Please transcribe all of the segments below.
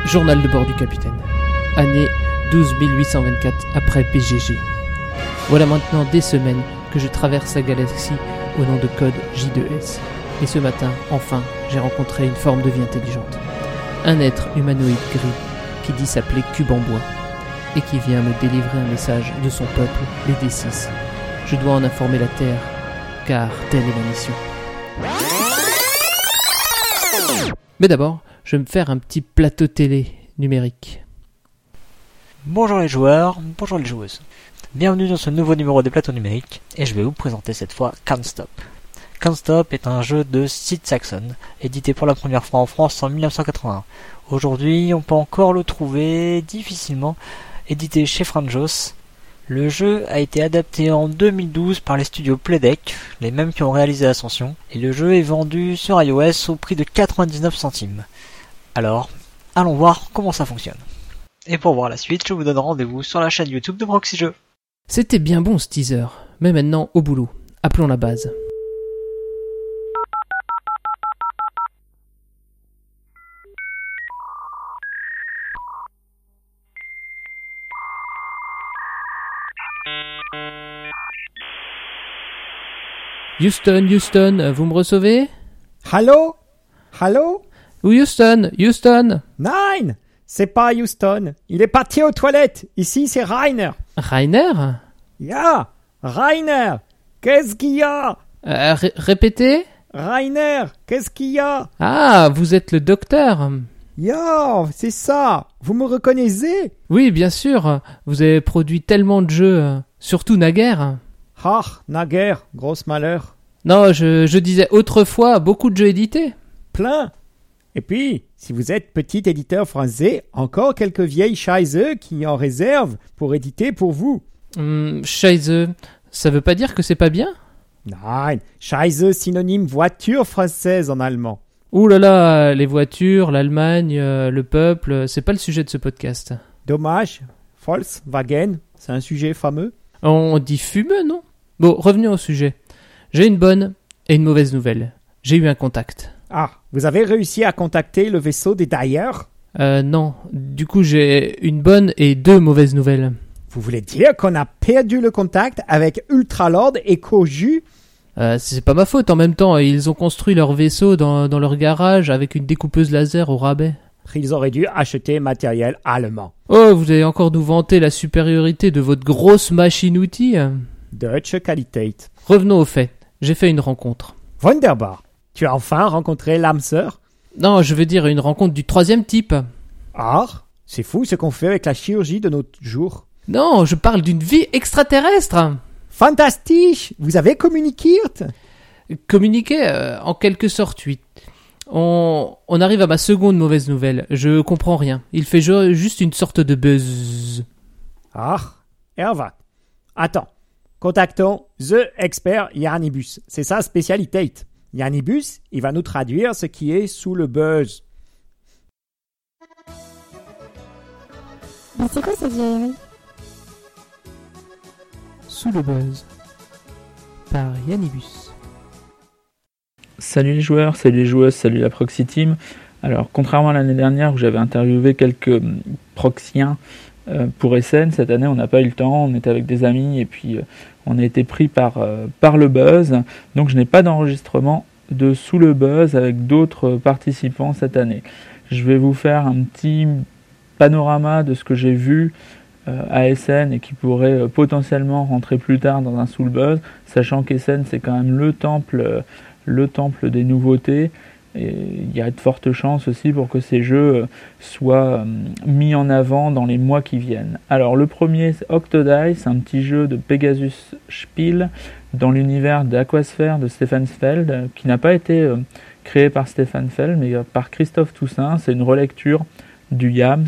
Journal de bord du capitaine. Année 12824 après PGG. Voilà maintenant des semaines que je traverse la galaxie au nom de code J2S. Et ce matin, enfin, j'ai rencontré une forme de vie intelligente. Un être humanoïde gris qui dit s'appeler Cube en bois et qui vient me délivrer un message de son peuple, les D6. Je dois en informer la Terre, car telle est ma mission. Mais d'abord, je vais me faire un petit plateau télé numérique. Bonjour les joueurs, bonjour les joueuses. Bienvenue dans ce nouveau numéro des plateaux numériques et je vais vous présenter cette fois Can't Stop. Can't Stop est un jeu de Sid Sackson, édité pour la première fois en France en 1981. Aujourd'hui, on peut encore le trouver difficilement, édité chez Franjos. Le jeu a été adapté en 2012 par les studios Playdeck, les mêmes qui ont réalisé Ascension, et le jeu est vendu sur iOS au prix de 99 centimes. Alors, allons voir comment ça fonctionne. Et pour voir la suite, je vous donne rendez-vous sur la chaîne YouTube de Proxy Jeux. C'était bien bon ce teaser, mais maintenant au boulot. Appelons la base. Houston, vous me recevez? Allô? Houston! Nine! C'est pas Houston. Il est parti aux toilettes. Ici, c'est Rainer. Rainer? Ya! Rainer! Qu'est-ce qu'il y a? Répétez? Rainer! Qu'est-ce qu'il y a? Ah, vous êtes le docteur? Ya! C'est ça! Vous me reconnaissez? Oui, bien sûr. Vous avez produit tellement de jeux, surtout naguère. Ah, naguère, grosse malheur. Non, je disais autrefois, beaucoup de jeux édités. Plein. Et puis, si vous êtes petit éditeur français, encore quelques vieilles chaises qui en réservent pour éditer pour vous. Scheisse, ça veut pas dire que c'est pas bien? Nein, Scheisse synonyme voiture française en allemand. Ouh là là, les voitures, l'Allemagne, le peuple, c'est pas le sujet de ce podcast. Dommage, Volkswagen, c'est un sujet fameux. On dit fumeux, non? Bon, revenons au sujet. J'ai une bonne et une mauvaise nouvelle. J'ai eu un contact. Ah, vous avez réussi à contacter le vaisseau des Dyer? Non. Du coup, j'ai une bonne et deux mauvaises nouvelles. Vous voulez dire qu'on a perdu le contact avec Ultralord et Koju? C'est pas ma faute. En même temps, ils ont construit leur vaisseau dans leur garage avec une découpeuse laser au rabais. Ils auraient dû acheter matériel allemand. Oh, vous allez encore nous vanter la supériorité de votre grosse machine-outil? Deutsche Qualität. Revenons au fait. J'ai fait une rencontre. Wunderbar. Tu as enfin rencontré l'âme sœur? Non, je veux dire une rencontre du troisième type. Ah, c'est fou ce qu'on fait avec la chirurgie de nos jours. Non, je parle d'une vie extraterrestre. Fantastique. Vous avez communiqué? Communiquer, en quelque sorte, oui. On arrive à ma seconde mauvaise nouvelle. Je comprends rien. Il fait juste une sorte de buzz. Ah, Ervat. Attends. Contactons The Expert Yannibus. C'est sa spécialité. Yannibus, il va nous traduire ce qui est sous le buzz. Mais c'est quoi cette vieillerie? Sous le buzz. Par Yannibus. Salut les joueurs, salut les joueuses, salut la Proxy Team. Alors, contrairement à l'année dernière où j'avais interviewé quelques proxiens pour SN, cette année on n'a pas eu le temps, on était avec des amis et puis on a été pris par le buzz. Donc je n'ai pas d'enregistrement de Sous le buzz avec d'autres participants cette année. Je vais vous faire un petit panorama de ce que j'ai vu à SN et qui pourrait potentiellement rentrer plus tard dans un Sous le buzz, sachant qu'SN c'est quand même le temple des nouveautés, et il y a de fortes chances aussi pour que ces jeux soient mis en avant dans les mois qui viennent. Alors le premier, c'est Octodice, un petit jeu de Pegasus Spiel dans l'univers d'Aquasphere de Stefan Feld, qui n'a pas été créé par Stefan Feld mais par Christophe Toussaint. C'est une relecture du Yams,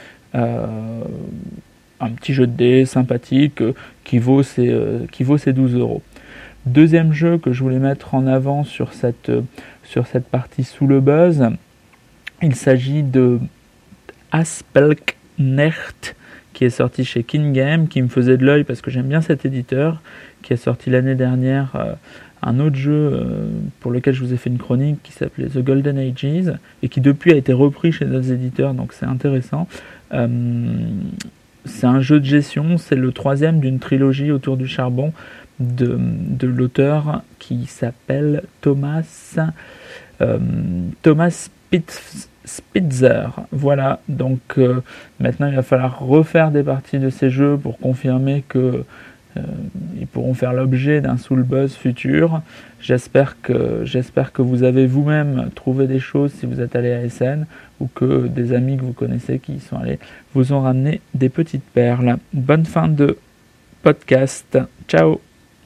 un petit jeu de dés sympathique qui vaut ses 12€. Deuxième jeu que je voulais mettre en avant sur cette partie sous le buzz, il s'agit de Aspelknecht, qui est sorti chez King Game, qui me faisait de l'œil parce que j'aime bien cet éditeur, qui est sorti l'année dernière un autre jeu pour lequel je vous ai fait une chronique qui s'appelait The Golden Ages et qui depuis a été repris chez d'autres éditeurs, donc c'est intéressant. C'est un jeu de gestion, c'est le 3e d'une trilogie autour du charbon de l'auteur qui s'appelle Thomas Spitzer. Voilà, donc maintenant il va falloir refaire des parties de ces jeux pour confirmer que ils pourront faire l'objet d'un Soul Buzz futur. J'espère que vous avez vous-même trouvé des choses si vous êtes allé à Essen, ou que des amis que vous connaissez qui y sont allés vous ont ramené des petites perles. Bonne fin de podcast. Ciao.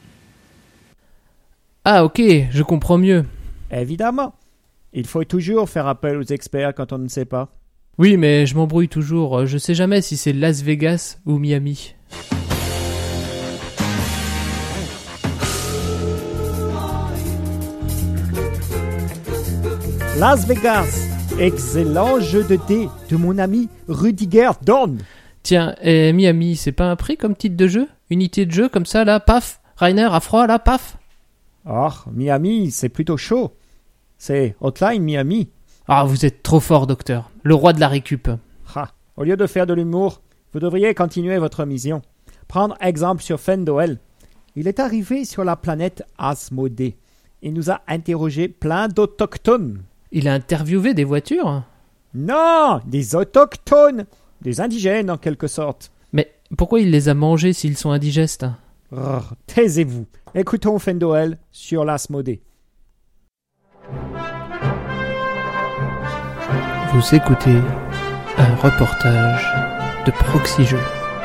Ah ok, je comprends mieux. Évidemment. Il faut toujours faire appel aux experts quand on ne sait pas. Oui, mais je m'embrouille toujours. Je sais jamais si c'est Las Vegas ou Miami. Las Vegas, excellent jeu de dés de mon ami Rudiger Dorn. Tiens, et Miami, c'est pas un prix comme titre de jeu? Unité de jeu comme ça, là, paf. Rainer, à froid, là, paf. Oh, Miami, c'est plutôt chaud. C'est Hotline Miami. Ah, vous êtes trop fort, docteur. Le roi de la récup. Au lieu de faire de l'humour, vous devriez continuer votre mission. Prendre exemple sur Fendoel. Il est arrivé sur la planète Asmodée. Il nous a interrogé plein d'autochtones. Il a interviewé des voitures? Non, des autochtones. Des indigènes, en quelque sorte. Mais pourquoi il les a mangés s'ils sont indigestes? Taisez-vous. Écoutons Fendoel sur l'Asmodée. Vous écoutez un reportage de Proxy Jeux.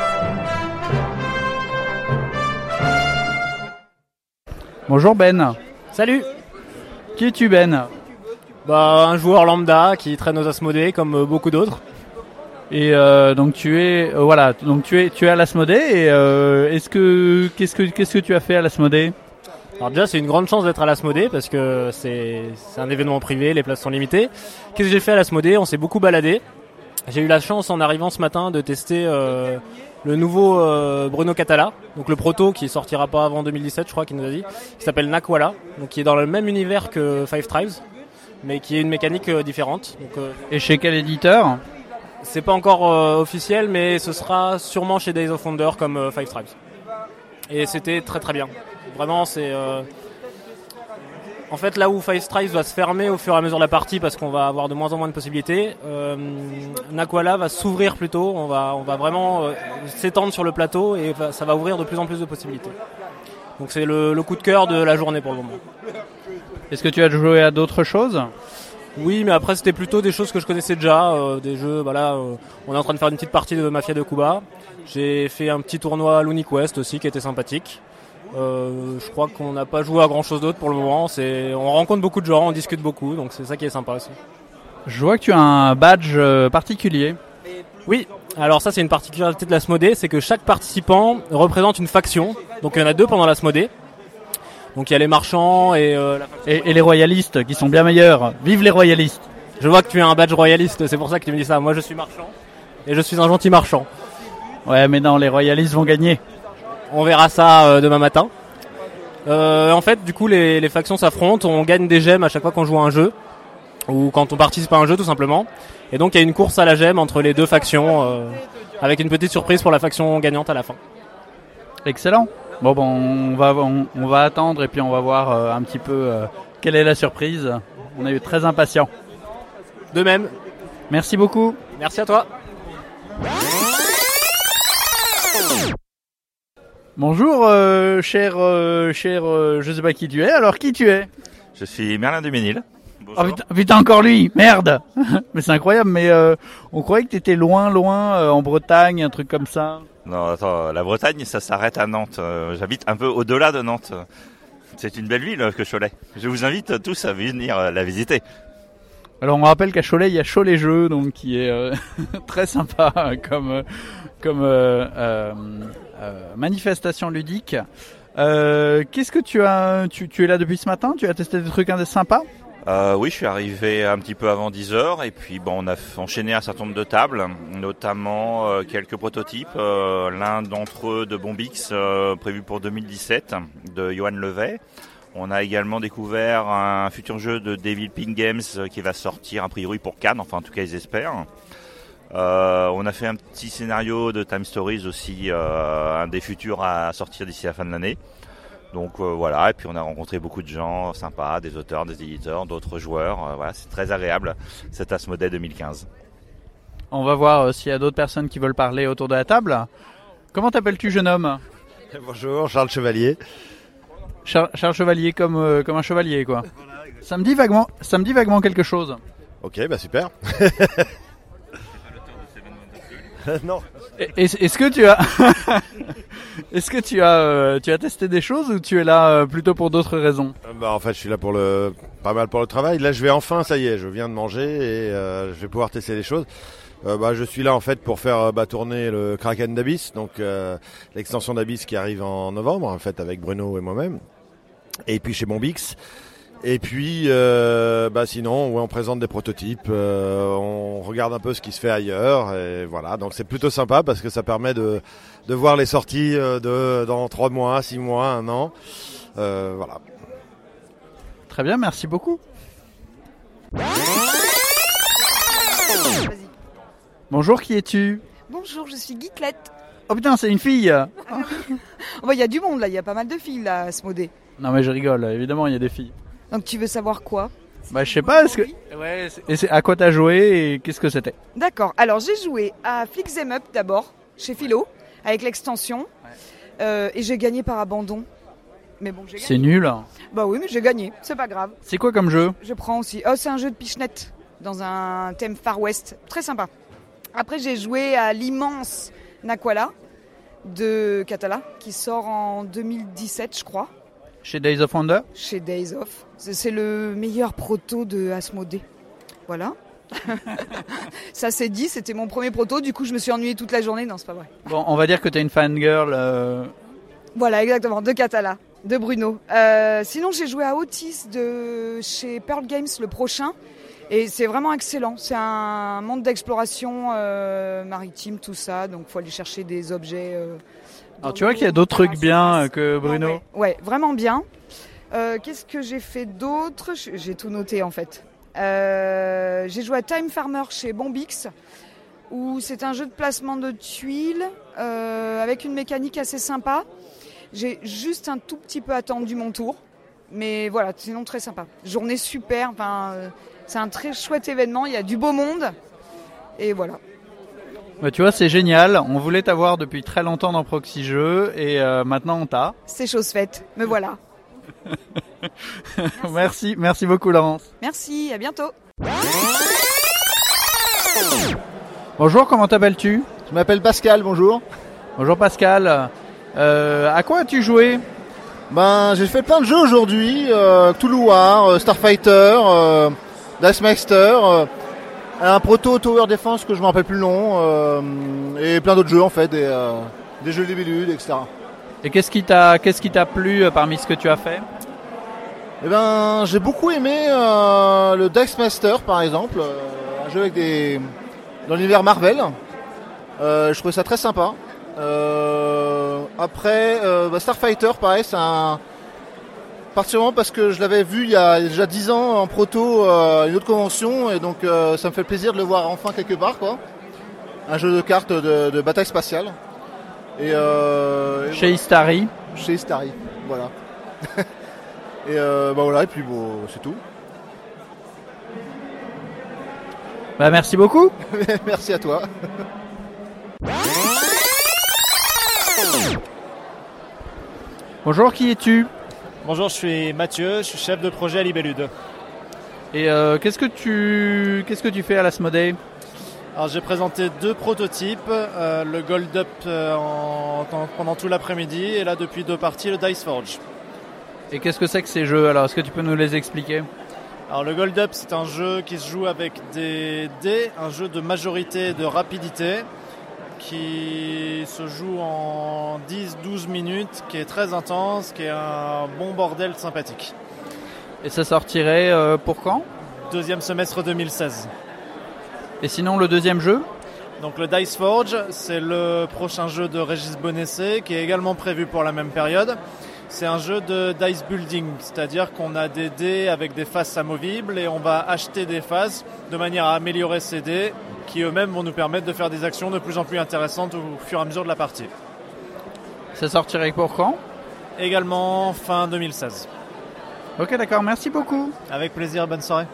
Bonjour Ben. Salut. Qui es-tu Ben? Un joueur lambda qui traîne aux Asmodées comme beaucoup d'autres. Et donc tu es tu es à l'Asmodée et qu'est-ce que tu as fait à l'Asmodée? Alors déjà c'est une grande chance d'être à l'Asmodée parce que c'est un événement privé, les places sont limitées. Qu'est-ce que j'ai fait à l'Asmodée? On s'est beaucoup baladé. J'ai eu la chance en arrivant ce matin de tester le nouveau Bruno Catala, donc le proto qui sortira pas avant 2017 je crois qu'il nous a dit, qui s'appelle Nakwala, donc qui est dans le même univers que Five Tribes, mais qui est une mécanique différente. Donc, et chez quel éditeur? C'est pas encore officiel, mais ce sera sûrement chez Days of Wonder comme Five Tribes. Et c'était très très bien. Vraiment, c'est... En fait, là où Five Tribes va se fermer au fur et à mesure de la partie, parce qu'on va avoir de moins en moins de possibilités, Nakwala va s'ouvrir plutôt. On va vraiment s'étendre sur le plateau et ça va ouvrir de plus en plus de possibilités. Donc c'est le coup de cœur de la journée pour le moment. Est-ce que tu as joué à d'autres choses? Oui, mais après c'était plutôt des choses que je connaissais déjà, des jeux, on est en train de faire une petite partie de Mafia de Cuba. J'ai fait un petit tournoi à Looney Quest aussi qui était sympathique. Je crois qu'on n'a pas joué à grand chose d'autre pour le moment. On rencontre beaucoup de gens, on discute beaucoup, donc c'est ça qui est sympa aussi. Je vois que tu as un badge particulier. Oui, alors ça c'est une particularité de l'Asmodée, c'est que chaque participant représente une faction. Donc il y en a 2 pendant l'Asmodée. Donc il y a les marchands et les royalistes qui sont bien meilleurs. Vive les royalistes. Je vois que tu as un badge royaliste, c'est pour ça que tu me dis ça. Moi je suis marchand et je suis un gentil marchand. Ouais, mais non, les royalistes vont gagner. On verra ça demain matin. En fait, du coup, les factions s'affrontent. On gagne des gemmes à chaque fois qu'on joue à un jeu ou quand on participe à un jeu, tout simplement. Et donc, il y a une course à la gemme entre les 2 factions, avec une petite surprise pour la faction gagnante à la fin. Excellent. On va attendre et puis on va voir un petit peu quelle est la surprise. On est très impatients. De même. Merci beaucoup. Merci à toi. Bonjour, cher, je sais pas qui tu es. Alors, qui tu es? Je suis Merlin Duménil. Oh putain, encore lui, merde. Mais c'est incroyable, mais on croyait que t'étais loin, en Bretagne, un truc comme ça. Non, attends, la Bretagne, ça s'arrête à Nantes. J'habite un peu au-delà de Nantes. C'est une belle ville que Cholet. Je vous invite tous à venir la visiter. Alors on rappelle qu'à Cholet, il y a Cholet Jeux, donc qui est très sympa comme manifestation ludique. Qu'est-ce que tu as? Tu es là depuis ce matin? Tu as testé des trucs sympas? Oui, je suis arrivé un petit peu avant 10h et puis on a enchaîné un certain nombre de tables, notamment quelques prototypes. L'un d'entre eux de Bombix, prévu pour 2017, de Johan Levet. On a également découvert un futur jeu de Devil Pin Games qui va sortir a priori pour Cannes, enfin en tout cas ils espèrent. On a fait un petit scénario de Time Stories aussi, un des futurs à sortir d'ici la fin de l'année. Donc voilà, et puis on a rencontré beaucoup de gens sympas, des auteurs, des éditeurs, d'autres joueurs. Voilà, c'est très agréable cet Asmodée 2015. On va voir s'il y a d'autres personnes qui veulent parler autour de la table. Comment t'appelles-tu, jeune homme ? Bonjour, Charles Chevalier. Charles Chevalier comme un chevalier, quoi. Ça me dit vaguement quelque chose. Ok, bah super. Non. Est-ce que tu as tu as testé des choses ou tu es là plutôt pour d'autres raisons ? Bah en fait, je suis là pas mal pour le travail. Là, je vais enfin, ça y est, je viens de manger et je vais pouvoir tester des choses. Je suis là en fait pour faire tourner le Kraken d'Abyss, donc l'extension d'Abyss qui arrive en novembre en fait avec Bruno et moi-même. Et puis chez Bombix. Et puis, sinon, ouais, on présente des prototypes, on regarde un peu ce qui se fait ailleurs, et voilà. Donc c'est plutôt sympa parce que ça permet de voir les sorties dans 3 mois, 6 mois, 1 an. Voilà. Très bien, merci beaucoup. Vas-y. Bonjour, qui es-tu ? Bonjour, je suis Guitlette. Oh putain, c'est une fille. Il y a du monde là, il y a pas mal de filles là, à Asmodée. Non mais je rigole, évidemment il y a des filles. Donc tu veux savoir quoi ? Bah je sais pas, c'est à quoi t'as joué et qu'est-ce que c'était ? D'accord, alors j'ai joué à Flick 'em Up d'abord, chez Philo, avec l'extension, et j'ai gagné par abandon. Mais bon, j'ai gagné. C'est nul. Bah oui, mais j'ai gagné, c'est pas grave. C'est quoi comme jeu ? Je prends aussi. Oh, c'est un jeu de pichenette, dans un thème Far West, très sympa. Après j'ai joué à l'immense Naquala de Catala, qui sort en 2017 je crois. Chez Days of Wonder ? Chez Days of. C'est le meilleur proto de Asmodée. Voilà. Ça c'est dit, c'était mon premier proto, du coup je me suis ennuyée toute la journée. Non, c'est pas vrai. Bon, on va dire que t'es une fangirl. Voilà, exactement, de Catala, de Bruno. Sinon j'ai joué à Otis de chez Pearl Games, le prochain. Et c'est vraiment excellent. C'est un monde d'exploration maritime, tout ça. Donc il faut aller chercher des objets... Alors tu vois qu'il y a d'autres trucs bien que Bruno. Ouais, vraiment bien. Qu'est-ce que j'ai fait d'autre ? J'ai tout noté en fait. J'ai joué à Time Farmer chez Bombix, où c'est un jeu de placement de tuiles avec une mécanique assez sympa. J'ai juste un tout petit peu attendu mon tour, mais voilà, sinon très sympa. Journée super, c'est un très chouette événement, il y a du beau monde, et voilà. Bah, tu vois, c'est génial. On voulait t'avoir depuis très longtemps dans Proxy Jeux et maintenant on t'a. C'est chose faite, me voilà. Merci beaucoup Laurence. Merci, à bientôt. Bonjour, comment t'appelles-tu ? Je m'appelle Pascal, bonjour. Bonjour Pascal. À quoi as-tu joué ? J'ai fait plein de jeux aujourd'hui. Cthulhu War, Starfighter, Dicemaster. Un proto Tower Defense que je me rappelle plus le nom, et plein d'autres jeux en fait, des jeux Libellude, etc. Et qu'est-ce qui t'a plu parmi ce que tu as fait ? J'ai beaucoup aimé le Dicemaster par exemple, un jeu dans l'univers Marvel. Je trouvais ça très sympa. Après Starfighter pareil, c'est particulièrement parce que je l'avais vu il y a déjà 10 ans en proto à une autre convention, et donc ça me fait plaisir de le voir enfin quelque part, quoi. Un jeu de cartes de bataille spatiale. Chez Istari. Chez Istari, voilà. Et voilà, et puis bon, c'est tout. Merci beaucoup. Merci à toi. Bonjour, qui es-tu ? Bonjour, je suis Mathieu, je suis chef de projet à Libellude. Et qu'est-ce que tu fais à l'Asmodée ? Alors j'ai présenté 2 prototypes, le Gold Up pendant tout l'après-midi, et là depuis 2 parties le Dice Forge. Et qu'est-ce que c'est que ces jeux ? Alors est-ce que tu peux nous les expliquer ? Alors le Gold Up, c'est un jeu qui se joue avec des dés, un jeu de majorité et de rapidité qui se joue en 10-12 minutes, qui est très intense, qui est un bon bordel sympathique. Et ça sortirait pour quand ? Deuxième semestre 2016. Et sinon le deuxième jeu ? Donc le Dice Forge, c'est le prochain jeu de Régis Bonessé qui est également prévu pour la même période. C'est un jeu de dice building, c'est-à-dire qu'on a des dés avec des faces amovibles et on va acheter des faces de manière à améliorer ces dés qui eux-mêmes vont nous permettre de faire des actions de plus en plus intéressantes au fur et à mesure de la partie. Ça sortirait pour quand ? Également fin 2016. Ok, d'accord, merci beaucoup. Avec plaisir, bonne soirée.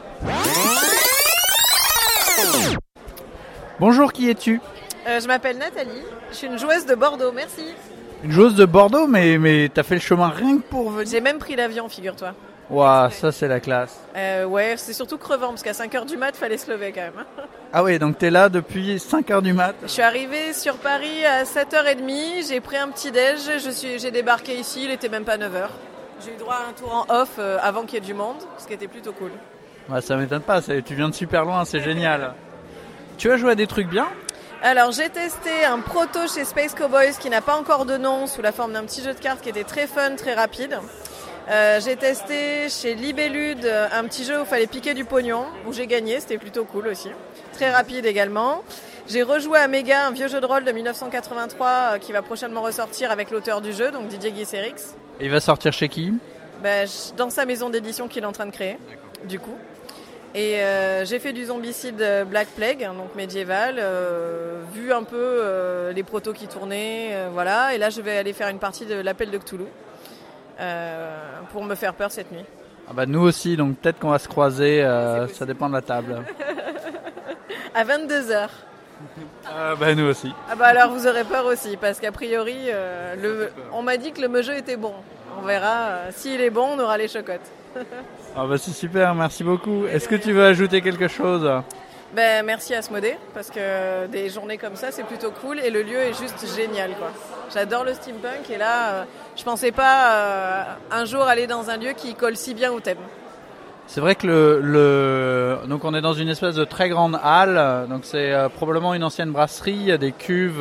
Bonjour, qui es-tu ? Je m'appelle Nathalie, je suis une joueuse de Bordeaux, merci. Une joueuse de Bordeaux, mais t'as fait le chemin rien que pour venir. J'ai même pris l'avion, figure-toi. Waouh, ça c'est la classe. Ouais, c'est surtout crevant parce qu'à 5h du mat, fallait se lever quand même. Ah oui, donc t'es là depuis 5h du mat. Je suis arrivée sur Paris à 7h30, j'ai pris un petit déj, j'ai débarqué ici, il était même pas 9h. J'ai eu droit à un tour en off avant qu'il y ait du monde, ce qui était plutôt cool. Ouais, ça m'étonne pas, tu viens de super loin, c'est génial. Tu as joué à des trucs bien ? Alors j'ai testé un proto chez Space Cowboys qui n'a pas encore de nom, sous la forme d'un petit jeu de cartes qui était très fun, très rapide. J'ai testé chez Libellude un petit jeu où il fallait piquer du pognon, où j'ai gagné, c'était plutôt cool aussi. Très rapide également. J'ai rejoué à Mega, un vieux jeu de rôle de 1983 qui va prochainement ressortir avec l'auteur du jeu, donc Didier Guisserix. Et il va sortir chez qui ? Dans sa maison d'édition qu'il est en train de créer, du coup. Et j'ai fait du Zombicide Black Plague, donc médiéval, vu un peu les protos qui tournaient, voilà. Et là, je vais aller faire une partie de l'Appel de Cthulhu pour me faire peur cette nuit. Ah bah nous aussi, donc peut-être qu'on va se croiser, ça dépend de la table. À 22h. Bah nous aussi. Ah bah alors vous aurez peur aussi, parce qu'a priori, on m'a dit que le jeu était bon. On verra, s'il est bon, on aura les chocottes. Ah bah c'est super, merci beaucoup. Est-ce que tu veux ajouter quelque chose ? Merci à Asmodée, parce que des journées comme ça, c'est plutôt cool et le lieu est juste génial, quoi. J'adore le steampunk et là, je pensais pas un jour aller dans un lieu qui colle si bien au thème. C'est vrai que donc on est dans une espèce de très grande halle, donc c'est probablement une ancienne brasserie, il y a des cuves,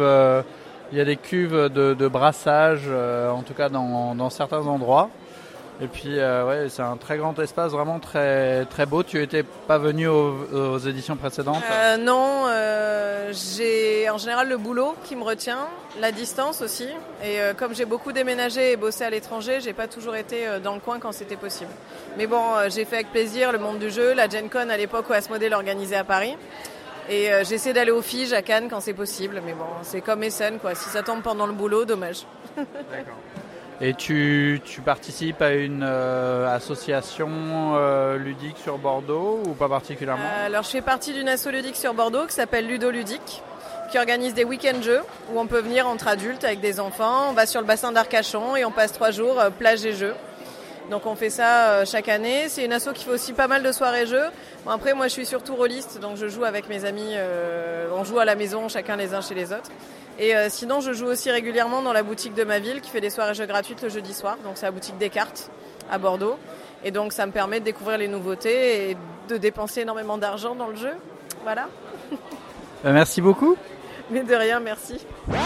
de brassage, en tout cas dans certains endroits. Et puis ouais, c'est un très grand espace, vraiment très très beau. Tu étais pas venu aux éditions précédentes ? Non, j'ai en général le boulot qui me retient, la distance aussi. Et comme j'ai beaucoup déménagé et bossé à l'étranger, j'ai pas toujours été dans le coin quand c'était possible. Mais bon, j'ai fait avec plaisir le monde du jeu, la Gen Con à l'époque où Asmodée l'organisait à Paris. Et j'essaie d'aller au Fige à Cannes quand c'est possible. Mais bon, c'est comme Essen, quoi. Si ça tombe pendant le boulot, dommage. D'accord. Et tu participes à une association ludique sur Bordeaux ou pas particulièrement ? Alors je fais partie d'une asso ludique sur Bordeaux qui s'appelle Ludo Ludique, qui organise des week-ends jeux où on peut venir entre adultes avec des enfants. On va sur le bassin d'Arcachon et on passe 3 jours plage et jeux. Donc on fait ça chaque année. C'est une asso qui fait aussi pas mal de soirées jeux. Bon, après moi je suis surtout rôliste, donc je joue avec mes amis. On joue à la maison chacun les uns chez les autres. Et sinon, je joue aussi régulièrement dans la boutique de ma ville qui fait des soirées jeux gratuites le jeudi soir. Donc c'est la boutique Descartes à Bordeaux. Et donc ça me permet de découvrir les nouveautés et de dépenser énormément d'argent dans le jeu. Voilà. Merci beaucoup. Mais de rien, merci.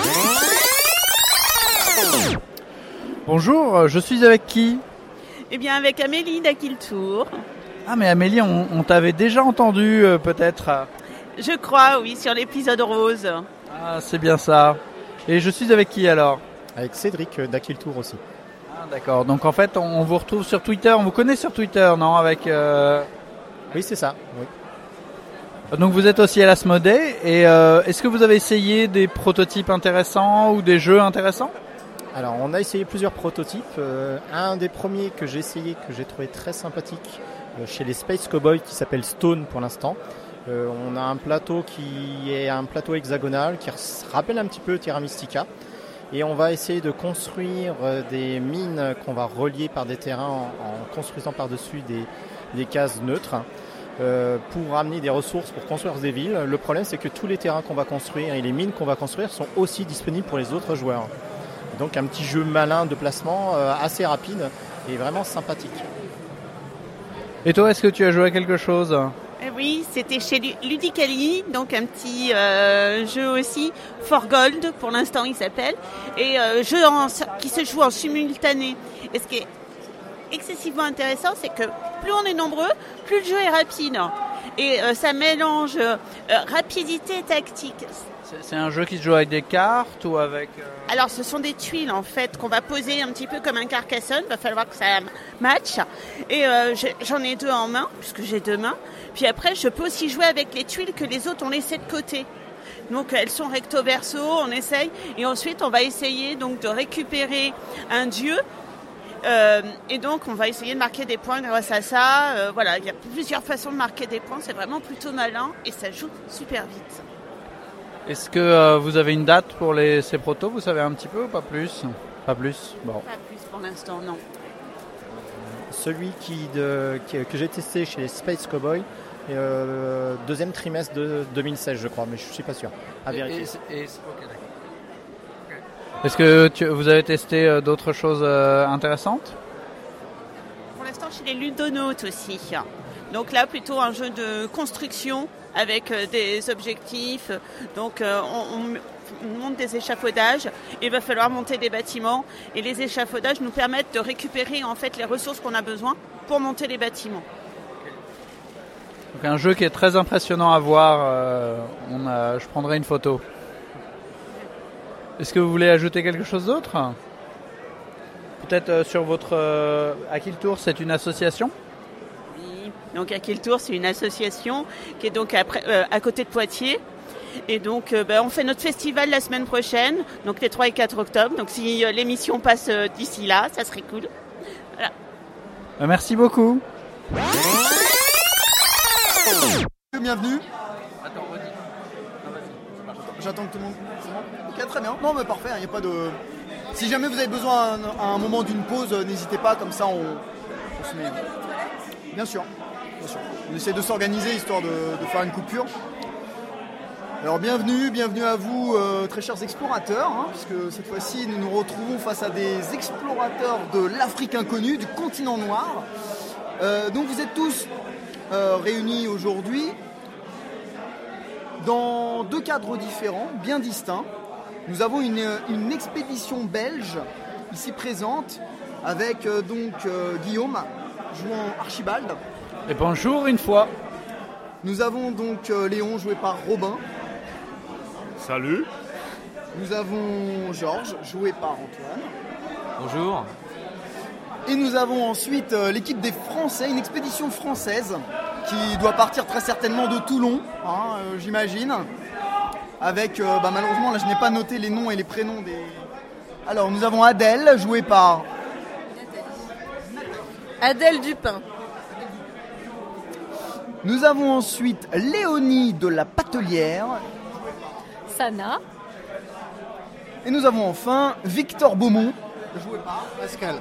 Bonjour, je suis avec qui ? Eh bien avec Amélie d'Akiltour. Ah mais Amélie, on t'avait déjà entendu peut-être. Je crois, oui, sur l'épisode rose. Ah, c'est bien ça. Et je suis avec qui alors ? Avec Cédric d'Akiltour aussi. Ah, d'accord. Donc en fait, on vous retrouve sur Twitter. On vous connaît sur Twitter, non ? Oui, c'est ça. Oui. Donc vous êtes aussi à l'Asmodée. Et est-ce que vous avez essayé des prototypes intéressants ou des jeux intéressants ? Alors, on a essayé plusieurs prototypes. Un des premiers que j'ai essayé, que j'ai trouvé très sympathique, chez les Space Cowboys, qui s'appelle Stone pour l'instant. On a un plateau qui est un plateau hexagonal qui rappelle un petit peu Terra Mystica et on va essayer de construire des mines qu'on va relier par des terrains en construisant par-dessus des cases neutres pour amener des ressources pour construire des villes. Le problème c'est que tous les terrains qu'on va construire et les mines qu'on va construire sont aussi disponibles pour les autres joueurs. Donc un petit jeu malin de placement assez rapide et vraiment sympathique. Et toi, est-ce que tu as joué à quelque chose ? Oui, c'était chez Ludicali, donc un petit jeu aussi, For Gold pour l'instant il s'appelle, et jeu qui se joue en simultané. Et ce qui est excessivement intéressant, c'est que plus on est nombreux, plus le jeu est rapide. Et ça mélange rapidité et tactique. C'est un jeu qui se joue avec des cartes ou avec... Alors, ce sont des tuiles, en fait, qu'on va poser un petit peu comme un Carcassonne. Il va falloir que ça matche. Et j'en ai 2 en main, puisque j'ai 2 mains. Puis après, je peux aussi jouer avec les tuiles que les autres ont laissées de côté. Donc, elles sont recto-verso, on essaye. Et ensuite, on va essayer donc de récupérer un dieu. Et donc, on va essayer de marquer des points grâce à ça. Voilà, il y a plusieurs façons de marquer des points. C'est vraiment plutôt malin et ça joue super vite. Est-ce que vous avez une date pour ces protos? Vous savez un petit peu ou pas plus? Pas plus, bon. Pas plus pour l'instant, non. Celui que j'ai testé chez Space Cowboy, deuxième trimestre de 2016, je crois, mais je ne suis pas sûr. À vérifier. Ok, d'accord. Est-ce que vous avez testé d'autres choses intéressantes? Pour l'instant, chez les ludonautes aussi. Donc là, plutôt un jeu de construction avec des objectifs. Donc on monte des échafaudages. Il va falloir monter des bâtiments. Et les échafaudages nous permettent de récupérer en fait les ressources qu'on a besoin pour monter les bâtiments. Donc un jeu qui est très impressionnant à voir. Je prendrai une photo. Est-ce que vous voulez ajouter quelque chose d'autre? Peut-être sur votre... À qui le tour, c'est une association? Oui, donc à qui le tour, c'est une association qui est donc à côté de Poitiers. Et donc on fait notre festival la semaine prochaine, donc les 3 et 4 octobre. Donc si l'émission passe d'ici là, ça serait cool. Voilà. Merci beaucoup. Bienvenue. Attends, redis. J'attends que tout le monde. Ok, très bien. Non, mais parfait. Il y a pas de. Si jamais vous avez besoin à un moment d'une pause, n'hésitez pas. Comme ça, on se met. Bien sûr. On essaie de s'organiser histoire de faire une coupure. Alors bienvenue à vous, très chers explorateurs, puisque cette fois-ci nous nous retrouvons face à des explorateurs de l'Afrique inconnue, du continent noir. Donc vous êtes tous réunis aujourd'hui dans 2 cadres différents, bien distincts. Nous avons une expédition belge ici présente avec Guillaume jouant Archibald. Et bonjour une fois. Nous avons donc Léon joué par Robin. Salut. Nous avons Georges joué par Antoine. Bonjour. Et nous avons ensuite l'équipe des Français, une expédition française qui doit partir très certainement de Toulon, j'imagine. Avec, malheureusement, là je n'ai pas noté les noms et les prénoms des... Alors nous avons Adèle, jouée par... Adèle Dupin. Nous avons ensuite Léonie de la Patelière. Sana. Et nous avons enfin Victor Beaumont, joué par Pascal.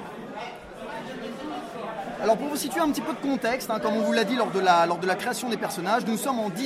Alors pour vous situer un petit peu de contexte, comme on vous l'a dit lors de la création des personnages, nous sommes en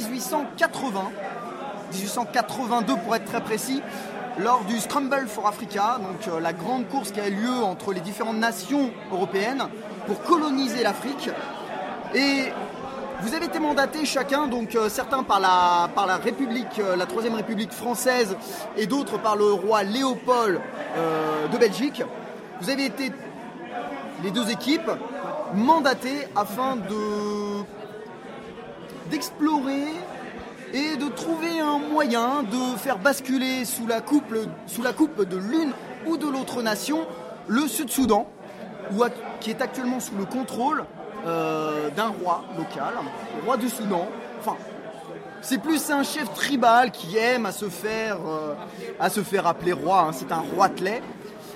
1882 pour être très précis, lors du Scramble for Africa, donc la grande course qui a eu lieu entre les différentes nations européennes pour coloniser l'Afrique. Et vous avez été mandatés chacun, donc certains par la République, la Troisième République française, et d'autres par le roi Léopold de Belgique. Vous avez été, les 2 équipes, mandatées afin d'explorer et de trouver un moyen de faire basculer sous la coupe de l'une ou de l'autre nation le Sud-Soudan, qui est actuellement sous le contrôle d'un roi local, le roi du Soudan. Enfin, c'est plus un chef tribal qui aime à se faire appeler roi, c'est un roitelet.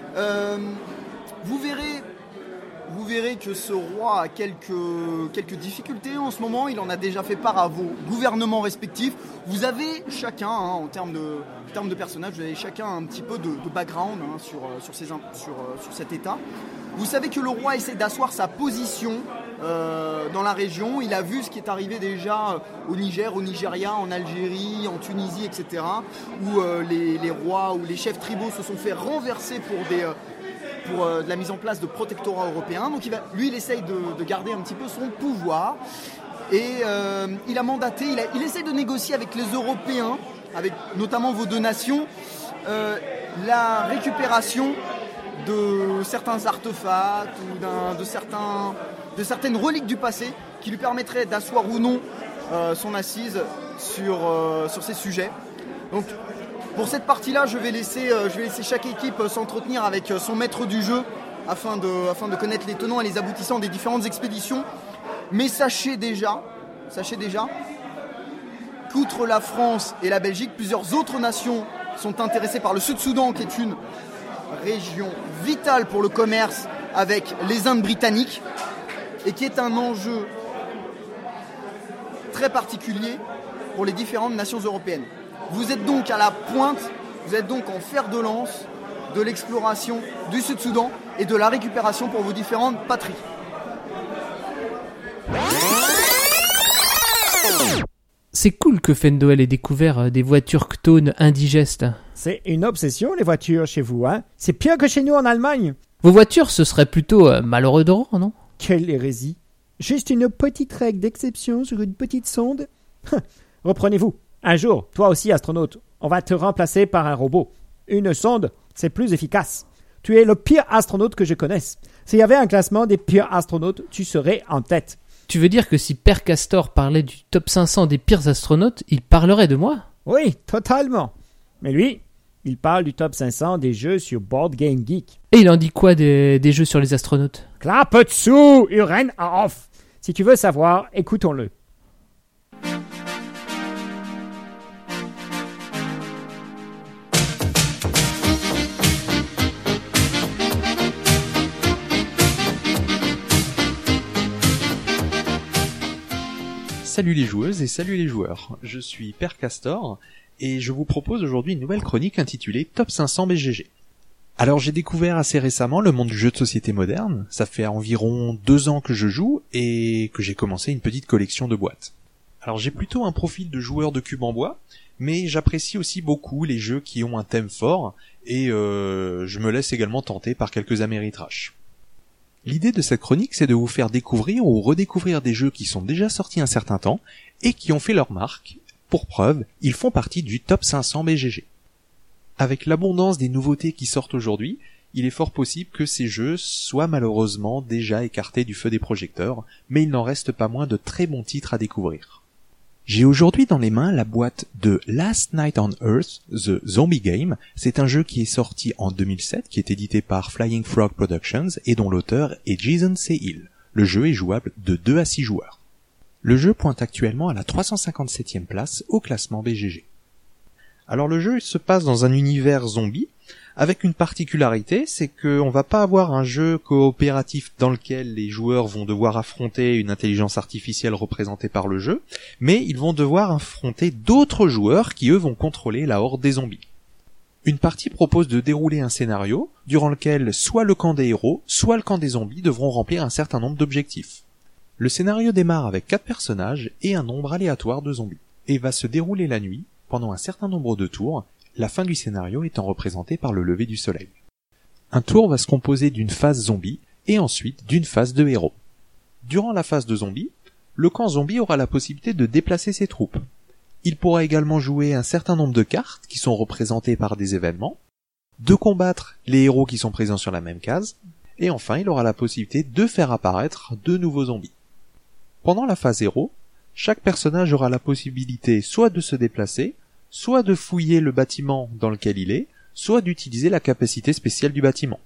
Vous verrez que ce roi a quelques difficultés en ce moment. Il en a déjà fait part à vos gouvernements respectifs. Vous avez chacun, en termes de personnages, vous avez chacun un petit peu de background sur cet état. Vous savez que le roi essaie d'asseoir sa position dans la région. Il a vu ce qui est arrivé déjà au Niger, au Nigeria, en Algérie, en Tunisie, etc. Où les rois ou les chefs tribaux se sont fait renverser pour de la mise en place de protectorats européens. Donc il essaye de garder un petit peu son pouvoir. Et il a mandaté, il essaie de négocier avec les Européens, avec notamment vos 2 nations, la récupération de certains artefacts ou de certaines reliques du passé qui lui permettraient d'asseoir ou non son assise sur ces sujets. Donc pour cette partie-là, je vais laisser chaque équipe s'entretenir avec son maître du jeu afin de connaître les tenants et les aboutissants des différentes expéditions. Mais sachez déjà qu'outre la France et la Belgique, plusieurs autres nations sont intéressées par le Sud-Soudan, qui est une région vitale pour le commerce avec les Indes britanniques et qui est un enjeu très particulier pour les différentes nations européennes. Vous êtes donc à la pointe, vous êtes donc en fer de lance de l'exploration du Sud-Soudan et de la récupération pour vos différentes patries. C'est cool que Fendoel ait découvert des voitures Ktone indigestes. C'est une obsession, les voitures, chez vous, hein? C'est pire que chez nous en Allemagne. Vos voitures, ce serait plutôt malheureux de rang, non? Quelle hérésie. Juste une petite règle d'exception sur une petite sonde. Reprenez-vous. Un jour, toi aussi, astronaute, on va te remplacer par un robot. Une sonde, c'est plus efficace. Tu es le pire astronaute que je connaisse. S'il y avait un classement des pires astronautes, tu serais en tête. Tu veux dire que si Père Castor parlait du top 500 des pires astronautes, il parlerait de moi? Oui, totalement. Mais lui, il parle du top 500 des jeux sur Board Game Geek. Et il en dit quoi des jeux sur les astronautes? Clap dessous, Uren off. Si tu veux savoir, écoutons-le. Salut les joueuses et salut les joueurs, je suis Père Castor et je vous propose aujourd'hui une nouvelle chronique intitulée Top 500 BGG. Alors j'ai découvert assez récemment le monde du jeu de société moderne, ça fait environ 2 ans que je joue et que j'ai commencé une petite collection de boîtes. Alors j'ai plutôt un profil de joueur de cubes en bois, mais j'apprécie aussi beaucoup les jeux qui ont un thème fort et je me laisse également tenter par quelques Ameritrash. L'idée de cette chronique, c'est de vous faire découvrir ou redécouvrir des jeux qui sont déjà sortis un certain temps et qui ont fait leur marque. Pour preuve, ils font partie du top 500 BGG. Avec l'abondance des nouveautés qui sortent aujourd'hui, il est fort possible que ces jeux soient malheureusement déjà écartés du feu des projecteurs, mais il n'en reste pas moins de très bons titres à découvrir. J'ai aujourd'hui dans les mains la boîte de Last Night on Earth, The Zombie Game. C'est un jeu qui est sorti en 2007, qui est édité par Flying Frog Productions et dont l'auteur est Jason C. Hill. Le jeu est jouable de 2 à 6 joueurs. Le jeu pointe actuellement à la 357e place au classement BGG. Alors le jeu se passe dans un univers zombie, avec une particularité, c'est qu'on va pas avoir un jeu coopératif dans lequel les joueurs vont devoir affronter une intelligence artificielle représentée par le jeu, mais ils vont devoir affronter d'autres joueurs qui eux vont contrôler la horde des zombies. Une partie propose de dérouler un scénario, durant lequel soit le camp des héros, soit le camp des zombies devront remplir un certain nombre d'objectifs. Le scénario démarre avec 4 personnages et un nombre aléatoire de zombies, et va se dérouler la nuit, pendant un certain nombre de tours, la fin du scénario étant représentée par le lever du soleil. Un tour va se composer d'une phase zombie et ensuite d'une phase de héros. Durant la phase de zombie, le camp zombie aura la possibilité de déplacer ses troupes. Il pourra également jouer un certain nombre de cartes qui sont représentées par des événements, de combattre les héros qui sont présents sur la même case, et enfin il aura la possibilité de faire apparaître de nouveaux zombies. Pendant la phase héros, chaque personnage aura la possibilité soit de se déplacer, soit de fouiller le bâtiment dans lequel il est, soit d'utiliser la capacité spéciale du bâtiment.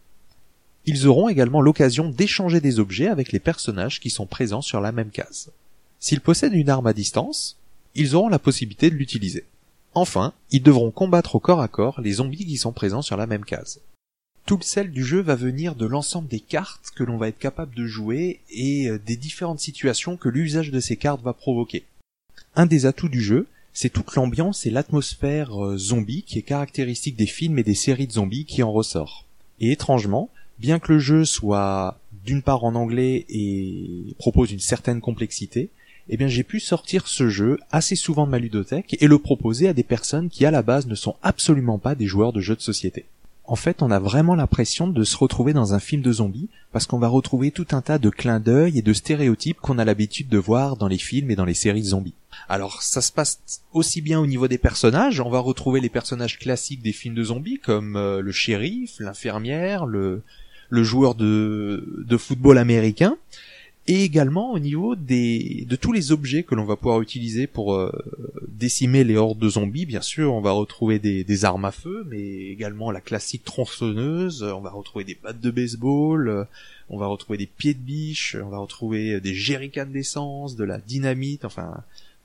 Ils auront également l'occasion d'échanger des objets avec les personnages qui sont présents sur la même case. S'ils possèdent une arme à distance, ils auront la possibilité de l'utiliser. Enfin, ils devront combattre au corps à corps les zombies qui sont présents sur la même case. Tout le sel du jeu va venir de l'ensemble des cartes que l'on va être capable de jouer et des différentes situations que l'usage de ces cartes va provoquer. Un des atouts du jeu, c'est toute l'ambiance et l'atmosphère zombie qui est caractéristique des films et des séries de zombies qui en ressort. Et étrangement, bien que le jeu soit d'une part en anglais et propose une certaine complexité, eh bien j'ai pu sortir ce jeu assez souvent de ma ludothèque et le proposer à des personnes qui à la base ne sont absolument pas des joueurs de jeux de société. En fait, on a vraiment l'impression de se retrouver dans un film de zombies parce qu'on va retrouver tout un tas de clins d'œil et de stéréotypes qu'on a l'habitude de voir dans les films et dans les séries de zombies. Alors, ça se passe aussi bien au niveau des personnages, on va retrouver les personnages classiques des films de zombies comme le shérif, l'infirmière, le joueur de football américain, Et également au niveau de tous les objets que l'on va pouvoir utiliser pour décimer les hordes de zombies. Bien sûr, on va retrouver des armes à feu, mais également la classique tronçonneuse, on va retrouver des battes de baseball, on va retrouver des pieds de biche, on va retrouver des jerrycans d'essence, de la dynamite, enfin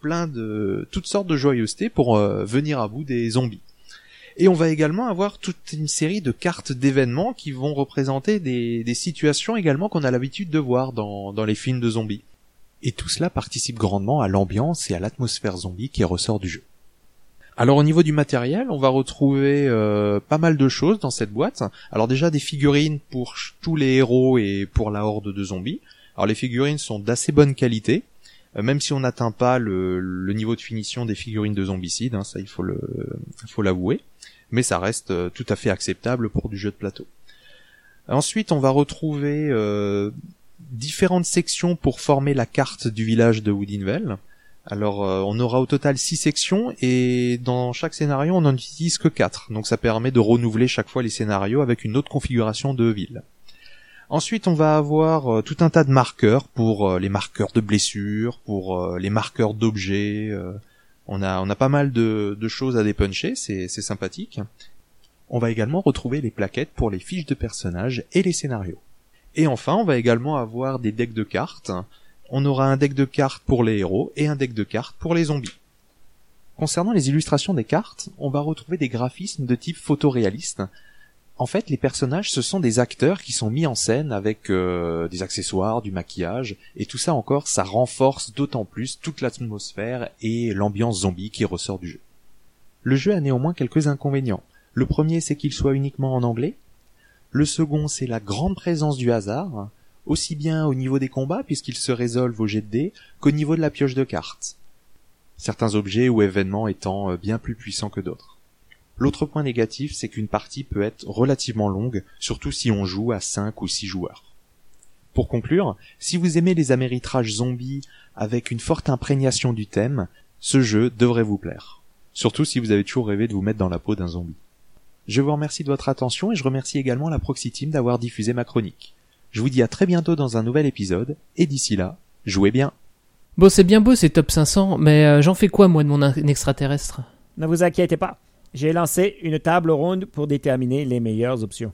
toutes sortes de joyeusetés pour venir à bout des zombies. Et on va également avoir toute une série de cartes d'événements qui vont représenter des situations également qu'on a l'habitude de voir dans les films de zombies. Et tout cela participe grandement à l'ambiance et à l'atmosphère zombie qui ressort du jeu. Alors au niveau du matériel, on va retrouver pas mal de choses dans cette boîte. Alors déjà des figurines pour tous les héros et pour la horde de zombies. Alors les figurines sont d'assez bonne qualité, même si on n'atteint pas le niveau de finition des figurines de Zombicide, hein, ça il faut l'avouer. Mais ça reste tout à fait acceptable pour du jeu de plateau. Ensuite, on va retrouver différentes sections pour former la carte du village de Woodinville. Alors, on aura au total 6 sections, et dans chaque scénario, on n'en utilise que 4. Donc ça permet de renouveler chaque fois les scénarios avec une autre configuration de ville. Ensuite, on va avoir tout un tas de marqueurs pour les marqueurs de blessures, pour les marqueurs d'objets. On a pas mal de choses à dépuncher, c'est sympathique. On va également retrouver les plaquettes pour les fiches de personnages et les scénarios. Et enfin, on va également avoir des decks de cartes. On aura un deck de cartes pour les héros et un deck de cartes pour les zombies. Concernant les illustrations des cartes, on va retrouver des graphismes de type photoréaliste. En fait, les personnages, ce sont des acteurs qui sont mis en scène avec des accessoires, du maquillage, et tout ça encore, ça renforce d'autant plus toute l'atmosphère et l'ambiance zombie qui ressort du jeu. Le jeu a néanmoins quelques inconvénients. Le premier, c'est qu'il soit uniquement en anglais. Le second, c'est la grande présence du hasard, aussi bien au niveau des combats, puisqu'ils se résolvent au jet de dés, qu'au niveau de la pioche de cartes. Certains objets ou événements étant bien plus puissants que d'autres. L'autre point négatif, c'est qu'une partie peut être relativement longue, surtout si on joue à 5 ou 6 joueurs. Pour conclure, si vous aimez les améritrages zombies avec une forte imprégnation du thème, ce jeu devrait vous plaire. Surtout si vous avez toujours rêvé de vous mettre dans la peau d'un zombie. Je vous remercie de votre attention et je remercie également la Proxy Team d'avoir diffusé ma chronique. Je vous dis à très bientôt dans un nouvel épisode, et d'ici là, jouez bien. Bon, c'est bien beau ces top 500, mais j'en fais quoi moi de mon extraterrestre ? Ne vous inquiétez pas. J'ai lancé une table ronde pour déterminer les meilleures options.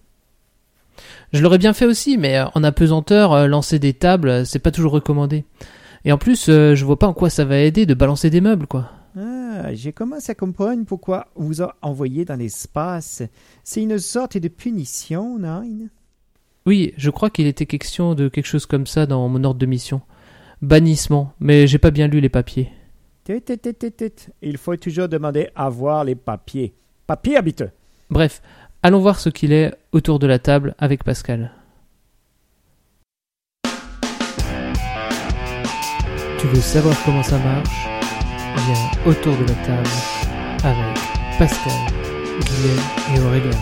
Je l'aurais bien fait aussi, mais en apesanteur, lancer des tables, c'est pas toujours recommandé. Et en plus, je vois pas en quoi ça va aider de balancer des meubles, quoi. Ah, j'ai commencé à comprendre pourquoi on vous a envoyé dans l'espace. C'est une sorte de punition, non ? Oui, je crois qu'il était question de quelque chose comme ça dans mon ordre de mission. Bannissement, mais j'ai pas bien lu les papiers. Il faut toujours demander à voir les papiers. Papier habiteux. Bref, allons voir ce qu'il est autour de la table avec Pascal. Tu veux savoir comment ça marche ? Viens autour de la table avec Pascal, Guillaume et Aurélien.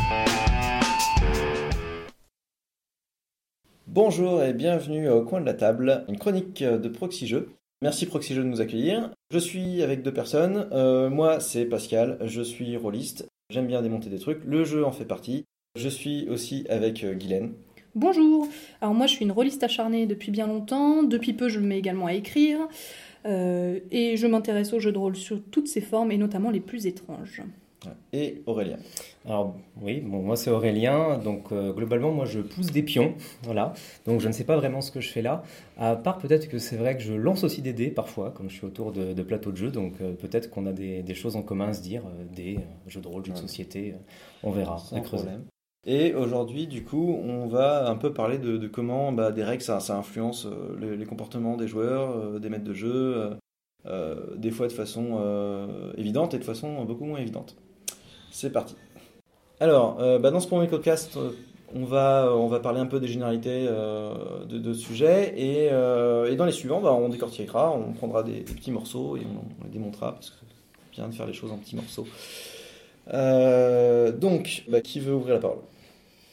Bonjour et bienvenue au coin de la table, une chronique de Proxy Jeux. Merci Proxy Jeux de nous accueillir. Je suis avec 2 personnes. Moi, c'est Pascal, je suis rôliste. J'aime bien démonter des trucs. Le jeu en fait partie. Je suis aussi avec Guylaine. Bonjour. Alors moi, je suis une rôliste acharnée depuis bien longtemps. Depuis peu, je me mets également à écrire. Et je m'intéresse aux jeux de rôle sur toutes ses formes et notamment les plus étranges. Et Aurélien. Alors oui, bon, moi c'est Aurélien, donc globalement moi je pousse des pions, voilà, donc je ne sais pas vraiment ce que je fais là, à part peut-être que c'est vrai que je lance aussi des dés parfois, comme je suis autour de plateaux de jeux, donc peut-être qu'on a des choses en commun à se dire, des jeux de rôle, jeux de société, on verra, à creuser. Problème. Et aujourd'hui, du coup, on va un peu parler de comment des règles ça influence les comportements des joueurs, des maîtres de jeu, des fois de façon évidente et de façon beaucoup moins évidente. C'est parti. Alors, dans ce premier podcast, on va parler un peu des généralités de sujets et dans les suivants, on décortiquera, on prendra des petits morceaux et on les démontera parce que c'est bien de faire les choses en petits morceaux. Donc, qui veut ouvrir la parole ?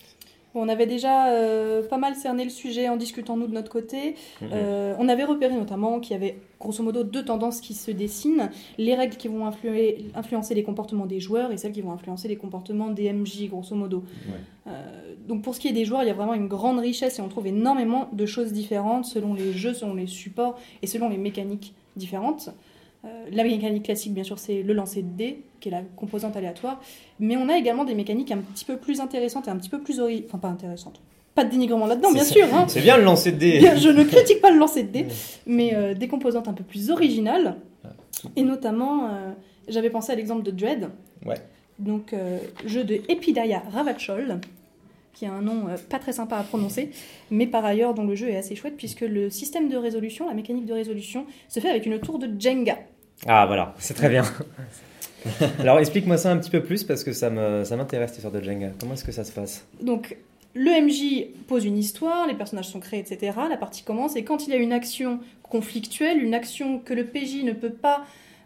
Bon, on avait déjà pas mal cerné le sujet en discutant nous de notre côté. On avait repéré notamment qu'il y avait grosso modo 2 tendances qui se dessinent. Les règles qui vont influencer les comportements des joueurs et celles qui vont influencer les comportements des MJ, grosso modo. Donc pour ce qui est des joueurs, il y a vraiment une grande richesse et on trouve énormément de choses différentes selon les jeux, selon les supports et selon les mécaniques différentes. La mécanique classique, bien sûr, c'est le lancer de dés, qui est la composante aléatoire. Mais on a également des mécaniques un petit peu plus intéressantes et un petit peu plus Enfin, pas intéressantes. Pas de dénigrement là-dedans, bien sûr. Hein. C'est bien le lancer de dés. Je ne critique pas le lancer de dés, mais des composantes un peu plus originales. Et notamment, j'avais pensé à l'exemple de Dread. Donc, jeu de Epidaia Ravachol, qui a un nom pas très sympa à prononcer, mais par ailleurs dont le jeu est assez chouette puisque le système de résolution, la mécanique de résolution, se fait avec une tour de Jenga. Ah voilà, c'est très bien. Alors explique-moi ça un petit peu plus parce que ça m'intéresse cette histoire de Jenga. Comment est-ce que ça se passe ? Donc le MJ pose une histoire, les personnages sont créés, etc. La partie commence et quand il y a une action conflictuelle, une action que le PJ ne peut pas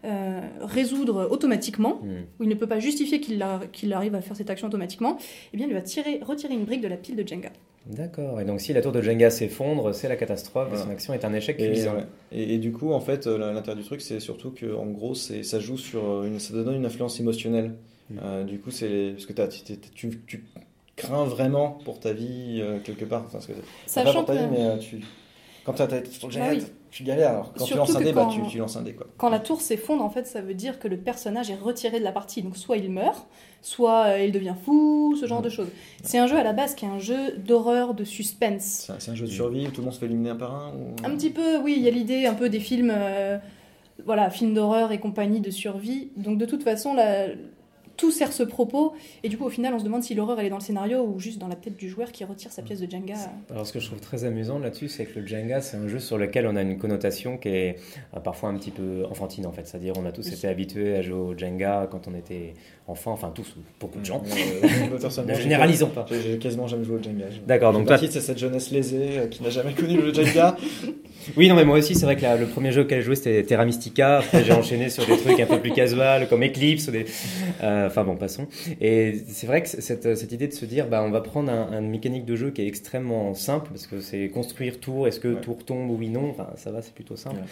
résoudre automatiquement, où il ne peut pas justifier qu'il arrive à faire cette action automatiquement, eh bien il va retirer une brique de la pile de Jenga. D'accord, et donc si la tour de Jenga s'effondre, c'est la catastrophe, et son action est un échec cuisant. Et du coup, en fait, l'intérêt du truc, c'est surtout que, en gros, ça joue sur ça donne une influence émotionnelle. Du coup, c'est parce que tu crains vraiment pour ta vie quelque part. Enfin, pas pour ta vie, mais quand tu as ta tour de Jenga, tu galères. Alors quand tu lances un dé, tu lances un dé, quoi. Quand la tour s'effondre, en fait, ça veut dire que le personnage est retiré de la partie. Donc soit il meurt, soit il devient fou, ce genre de choses. C'est un jeu à la base qui est un jeu d'horreur, de suspense. C'est un jeu de survie où tout le monde se fait éliminer un par un ou... Un petit peu, oui. Il y a l'idée un peu des films, films d'horreur et compagnie de survie. Donc de toute façon, tout sert ce propos. Et du coup, au final, on se demande si l'horreur elle est dans le scénario ou juste dans la tête du joueur qui retire sa pièce de Jenga. Alors ce que je trouve très amusant là-dessus, c'est que le Jenga, c'est un jeu sur lequel on a une connotation qui est parfois un petit peu enfantine en fait. C'est-à-dire on a tous été habitués à jouer au Jenga quand on était enfant, enfin tous, beaucoup de gens. Ne généralisons pas. J'ai quasiment jamais joué au Jenga. D'accord, donc toi... c'est cette jeunesse lésée qui n'a jamais connu le Jenga. Oui, non mais moi aussi, c'est vrai que le premier jeu auquel j'ai joué c'était Terra Mystica. Après j'ai enchaîné sur des trucs un peu plus casual comme Eclipse ou des... Enfin bon, passons. Et c'est vrai que cette idée de se dire, on va prendre une mécanique de jeu qui est extrêmement simple, parce que c'est construire tour, est-ce que tour tombe ou oui, non, enfin ça va, c'est plutôt simple.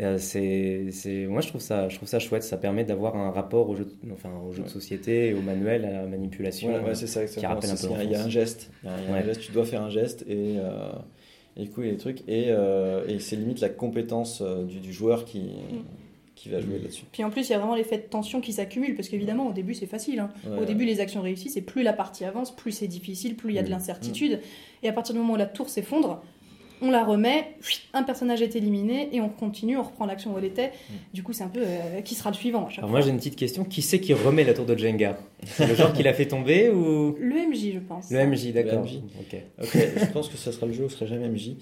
Moi je trouve ça chouette, ça permet d'avoir un rapport au jeu de société, au manuel, à la manipulation, c'est ça, qui rappelle un peu l'enfance. Il y a un geste, tu dois faire un geste et du coup il y a des trucs et c'est limite la compétence du joueur qui va jouer là-dessus. Puis en plus, il y a vraiment l'effet de tension qui s'accumule, parce qu'évidemment, au début, c'est facile. Au début, les actions réussissent, et plus la partie avance, plus c'est difficile, plus il y a de l'incertitude. Et à partir du moment où la tour s'effondre, on la remet, un personnage est éliminé, et on continue, on reprend l'action où elle était. Du coup, c'est un peu qui sera le suivant à chaque fois. Moi, j'ai une petite question. Qui c'est qui remet la tour de Jenga ? C'est le joueur qui l'a fait tomber ou... Le MJ, je pense. Le MJ, d'accord. Ok, je pense que ça sera le jeu où ce sera jamais MJ.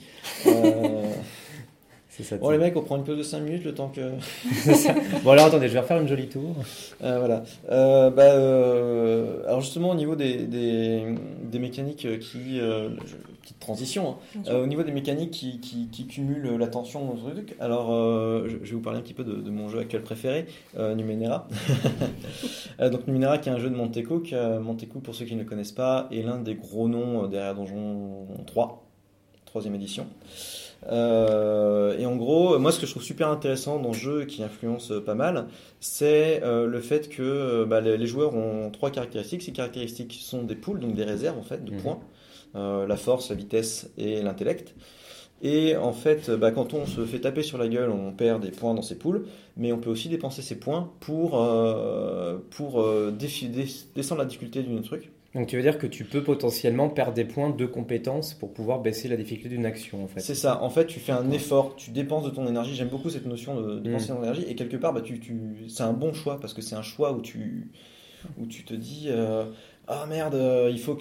Bon les mecs, on prend une pause de 5 minutes le temps que... Bon alors attendez, je vais refaire une jolie tour. Voilà. Alors justement au niveau des mécaniques petite transition, au niveau des mécaniques qui cumulent la tension dans ce truc, alors je vais vous parler un petit peu de mon jeu actuel préféré, Numenera. Donc Numenera qui est un jeu de Monteco, Monteco pour ceux qui ne le connaissent pas est l'un des gros noms derrière Donjon 3, 3e édition. Et en gros, moi ce que je trouve super intéressant dans le jeu qui influence pas mal, c'est le fait que les joueurs ont 3 caractéristiques. Ces caractéristiques sont des pools, donc des réserves en fait de points, la force, la vitesse et l'intellect. Et en fait, quand on se fait taper sur la gueule, on perd des points dans ces pools, mais on peut aussi dépenser ces points pour descendre la difficulté d'un truc. Donc tu veux dire que tu peux potentiellement perdre des points de compétences pour pouvoir baisser la difficulté d'une action en fait. C'est ça, en fait tu fais un effort, tu dépenses de ton énergie, j'aime beaucoup cette notion de dépenser de ton énergie, et quelque part c'est un bon choix, parce que c'est un choix où tu te dis ah merde, il faut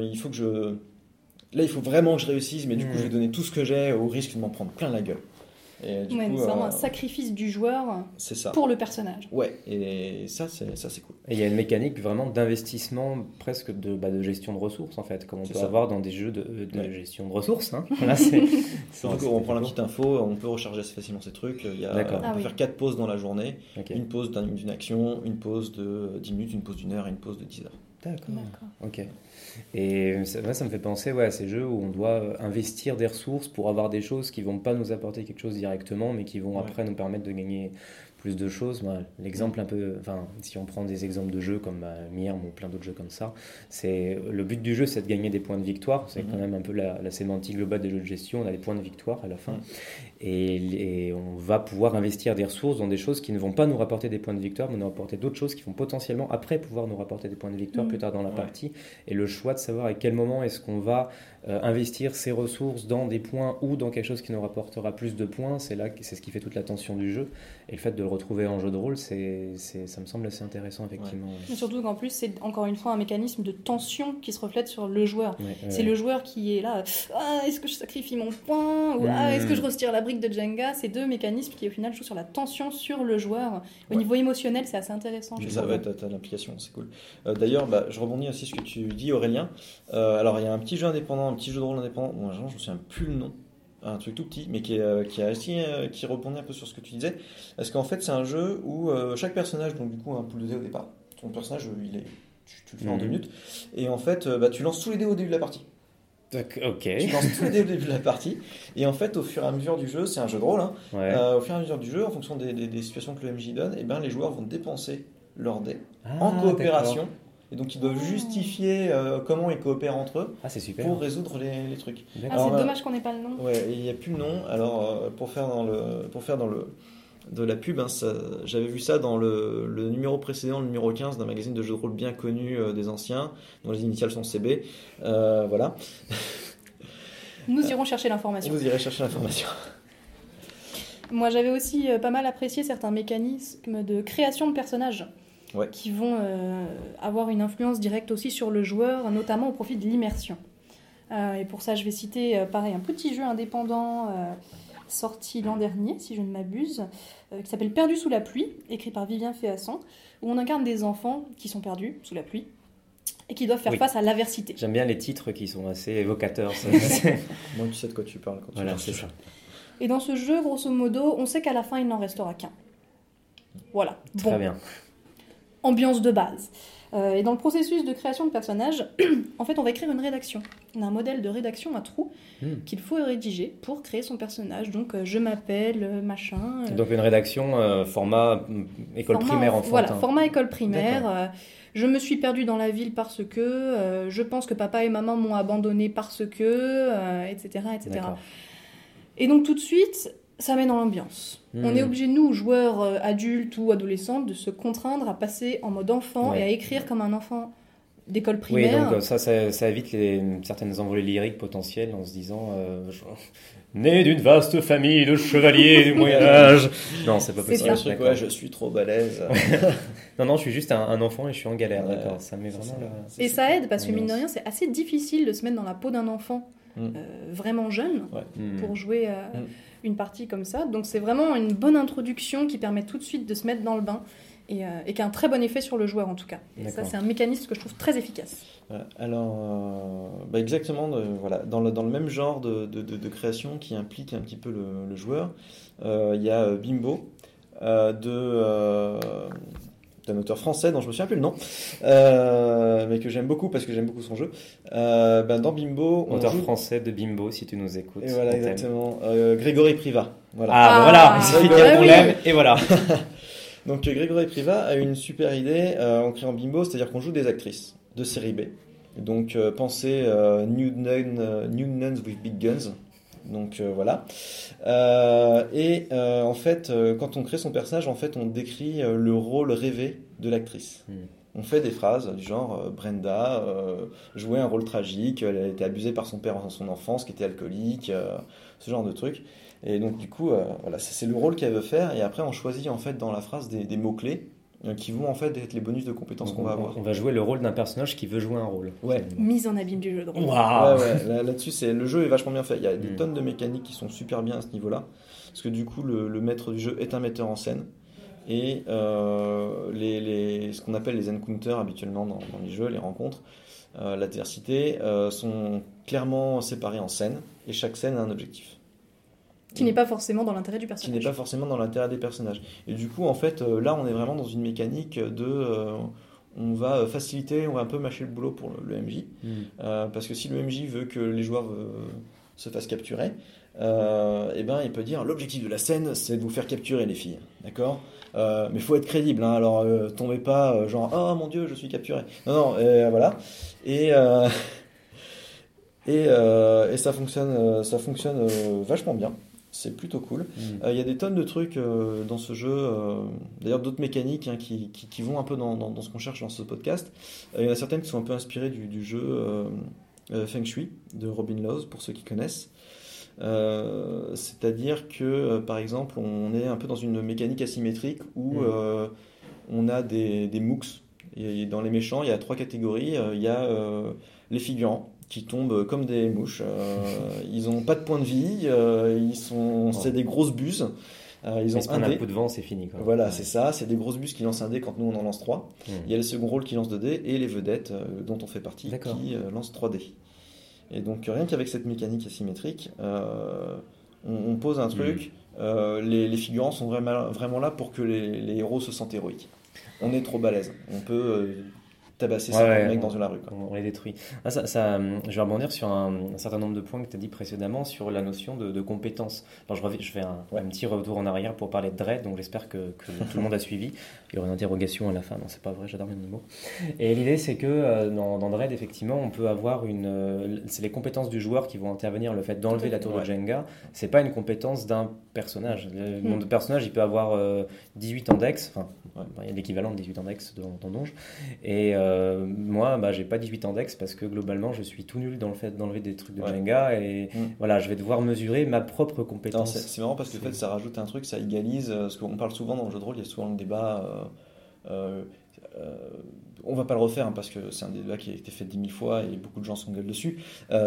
vraiment que je réussisse, mais du coup je vais donner tout ce que j'ai au risque de m'en prendre plein la gueule. Et du coup, c'est vraiment un sacrifice du joueur pour le personnage. Ouais, et ça c'est cool. Et il y a une mécanique vraiment d'investissement, presque de gestion de ressources en fait, comme on peut avoir dans des jeux de gestion de ressources. Hein. Voilà, surtout qu'on prend la petite info, on peut recharger assez facilement ces trucs. On peut faire 4 pauses dans la journée, une pause d'une action, une pause de 10 minutes, une pause d'1 heure et une pause de 10 heures. D'accord. Ok. Et moi, ça me fait penser à ces jeux où on doit investir des ressources pour avoir des choses qui vont pas nous apporter quelque chose directement, mais qui vont après nous permettre de gagner plus de choses. L'exemple un peu, si on prend des exemples de jeux comme Mirm ou plein d'autres jeux comme ça, le but du jeu, c'est de gagner des points de victoire. C'est quand même un peu la sémantique globale des jeux de gestion. On a des points de victoire à la fin. Et on va pouvoir investir des ressources dans des choses qui ne vont pas nous rapporter des points de victoire, mais nous rapporter d'autres choses qui vont potentiellement après pouvoir nous rapporter des points de victoire plus tard dans la partie. Et le choix de savoir à quel moment est-ce qu'on va investir ces ressources dans des points ou dans quelque chose qui nous rapportera plus de points, c'est ce qui fait toute la tension du jeu. Et le fait de le retrouver en jeu de rôle, ça me semble assez intéressant, effectivement. Mais surtout qu'en plus, c'est encore une fois un mécanisme de tension qui se reflète sur le joueur. C'est le joueur qui est là, est-ce que je sacrifie mon point, ou est-ce que je retire la brique de Jenga. C'est deux mécanismes qui au final jouent sur la tension sur le joueur. Au niveau émotionnel, c'est assez intéressant. T'as l'implication, c'est cool. D'ailleurs, je rebondis aussi sur ce que tu dis, Aurélien. Alors, il y a un petit jeu indépendant, un petit jeu de rôle indépendant, je me souviens plus le nom, un truc tout petit, mais qui rebondit un peu sur ce que tu disais, parce qu'en fait c'est un jeu où chaque personnage, donc du coup un pool de dés au départ, ton personnage tu le fais en 2 minutes, et en fait tu lances tous les dés au début de la partie. Ok. Tu lances tous les dés au début de la partie, et en fait au fur et à mesure du jeu, c'est un jeu de rôle, au fur et à mesure du jeu, en fonction des situations que le MJ donne, et les joueurs vont dépenser leurs dés en coopération. D'accord. Et donc ils doivent justifier comment ils coopèrent entre eux pour résoudre les trucs. C'est dommage qu'on n'ait pas le nom. Ouais, il n'y a plus le nom. Alors pour faire de la pub, j'avais vu ça dans le numéro précédent, le numéro 15 d'un magazine de jeux de rôle bien connu des anciens, dont les initiales sont CB. Voilà. Nous irons chercher l'information. Vous irez chercher l'information. Moi j'avais aussi pas mal apprécié certains mécanismes de création de personnages. Qui vont avoir une influence directe aussi sur le joueur, notamment au profit de l'immersion. Et pour ça, je vais citer un petit jeu indépendant sorti l'an dernier, si je ne m'abuse, qui s'appelle Perdu sous la pluie, écrit par Vivien Féasson, où on incarne des enfants qui sont perdus sous la pluie et qui doivent faire face à l'adversité. J'aime bien les titres qui sont assez évocateurs. Moi, tu sais de quoi tu parles quand tu parles. C'est ça. Et dans ce jeu, grosso modo, on sait qu'à la fin, il n'en restera qu'un. Voilà. Très bien. Ambiance de base. Et dans le processus de création de personnages, en fait, on va écrire une rédaction. On a un modèle de rédaction à trous qu'il faut rédiger pour créer son personnage. Donc, je m'appelle machin. Donc, une rédaction format école primaire en fait. Voilà, format école primaire. Je me suis perdue dans la ville parce que je pense que papa et maman m'ont abandonné parce que, etc., etc. Et donc, tout de suite, ça met dans l'ambiance. On est obligé, nous, joueurs adultes ou adolescents, de se contraindre à passer en mode enfant et à écrire comme un enfant d'école primaire. Oui, donc ça évite certaines envolées lyriques potentielles en se disant né d'une vaste famille de chevaliers du Moyen-Âge. Non, c'est pas possible. Je suis trop balèze. non, je suis juste un enfant et je suis en galère. D'accord, ça met vraiment Et ça aide parce que, mine de rien, c'est assez difficile de se mettre dans la peau d'un enfant vraiment jeune pour jouer une partie comme ça. Donc c'est vraiment une bonne introduction qui permet tout de suite de se mettre dans le bain et qui a un très bon effet sur le joueur en tout cas. Et ça, c'est un mécanisme que je trouve très efficace. Alors, exactement, dans le même genre de création qui implique un petit peu le joueur, il y a Bimbo d'un auteur français dont je me souviens plus le nom, mais que j'aime beaucoup parce que j'aime beaucoup son jeu. Dans Bimbo, auteur français de Bimbo, si tu nous écoutes. Et voilà, exactement. Grégory Privat. Voilà. Voilà, il suffit de dire qu'on l'aime et voilà. Donc Grégory Privat a une super idée en créant Bimbo, c'est-à-dire qu'on joue des actrices de série B. Donc pensez Nude Nuns with Big Guns. Donc voilà. En fait, quand on crée son personnage, en fait, on décrit le rôle rêvé de l'actrice. On fait des phrases du genre Brenda jouait un rôle tragique, elle a été abusée par son père dans son enfance, qui était alcoolique, ce genre de trucs. Et donc du coup, c'est le rôle qu'elle veut faire. Et après, on choisit en fait dans la phrase des mots-clés qui vont en fait être les bonus de compétences qu'on va avoir. On va jouer le rôle d'un personnage qui veut jouer un rôle. Mise en abîme du jeu de rôle. Là-dessus, le jeu est vachement bien fait. Il y a des tonnes de mécaniques qui sont super bien à ce niveau-là. Parce que du coup, le maître du jeu est un metteur en scène. Et ce qu'on appelle les encounters habituellement dans les jeux, les rencontres, l'adversité, sont clairement séparés en scènes. Et chaque scène a un objectif. Qui n'est pas forcément dans l'intérêt du personnage. Qui n'est pas forcément dans l'intérêt des personnages. Et du coup, en fait, là, on est vraiment dans une mécanique on va faciliter, on va un peu mâcher le boulot pour le MJ. Parce que si le MJ veut que les joueurs se fassent capturer, eh ben, il peut dire l'objectif de la scène, c'est de vous faire capturer les filles. D'accord ? Mais il faut être crédible. Hein, alors, tombez pas genre « Oh mon Dieu, je suis capturé ». Non, voilà. Et ça fonctionne vachement bien. C'est plutôt cool. Il y a des tonnes de trucs dans ce jeu, d'ailleurs d'autres mécaniques qui vont un peu dans ce qu'on cherche dans ce podcast. Il y en a certaines qui sont un peu inspirées du jeu Feng Shui de Robin Laws, pour ceux qui connaissent. C'est-à-dire que, par exemple, on est un peu dans une mécanique asymétrique où on a des mooks. Et dans les méchants, il y a 3 catégories. Il y a les figurants, qui tombent comme des mouches. Ils n'ont pas de point de vie, c'est des grosses buses. Ils ont un coup de vent, c'est fini. Quoi. Voilà, c'est ça. C'est des grosses buses qui lancent un dé quand nous on en lance 3. Il y a le second rôle qui lance 2 dés et les vedettes dont on fait partie qui lancent 3 dés. Et donc rien qu'avec cette mécanique asymétrique, on pose un truc. Les figurants sont vraiment là pour que les héros se sentent héroïques. On est trop balèze. On peut tabasser 50 mecs dans la rue. Quoi. On les détruit. Je vais rebondir sur un certain nombre de points que tu as dit précédemment sur la notion de compétence. Alors je fais un petit retour en arrière pour parler de Dread, donc j'espère que tout le monde a suivi. Il y aura une interrogation à la fin. Non, c'est pas vrai, j'adore mes mots. Et l'idée, c'est que dans Dread, effectivement, on peut avoir c'est les compétences du joueur qui vont intervenir. Le fait d'enlever la tour de Jenga, c'est pas une compétence d'un personnage. Mon personnage, il peut avoir 18 en dex, il y a l'équivalent de 18 en dex dans Donge. Et moi, j'ai pas 18 en dex parce que globalement, je suis tout nul dans le fait d'enlever des trucs de Jenga. Et voilà, je vais devoir mesurer ma propre compétence. C'est marrant parce que en fait, ça rajoute un truc, ça égalise. Parce qu'on parle souvent dans le jeu de rôle, il y a souvent le débat. On va pas le refaire parce que c'est un débat qui a été fait 10 000 fois et beaucoup de gens s'engueulent dessus.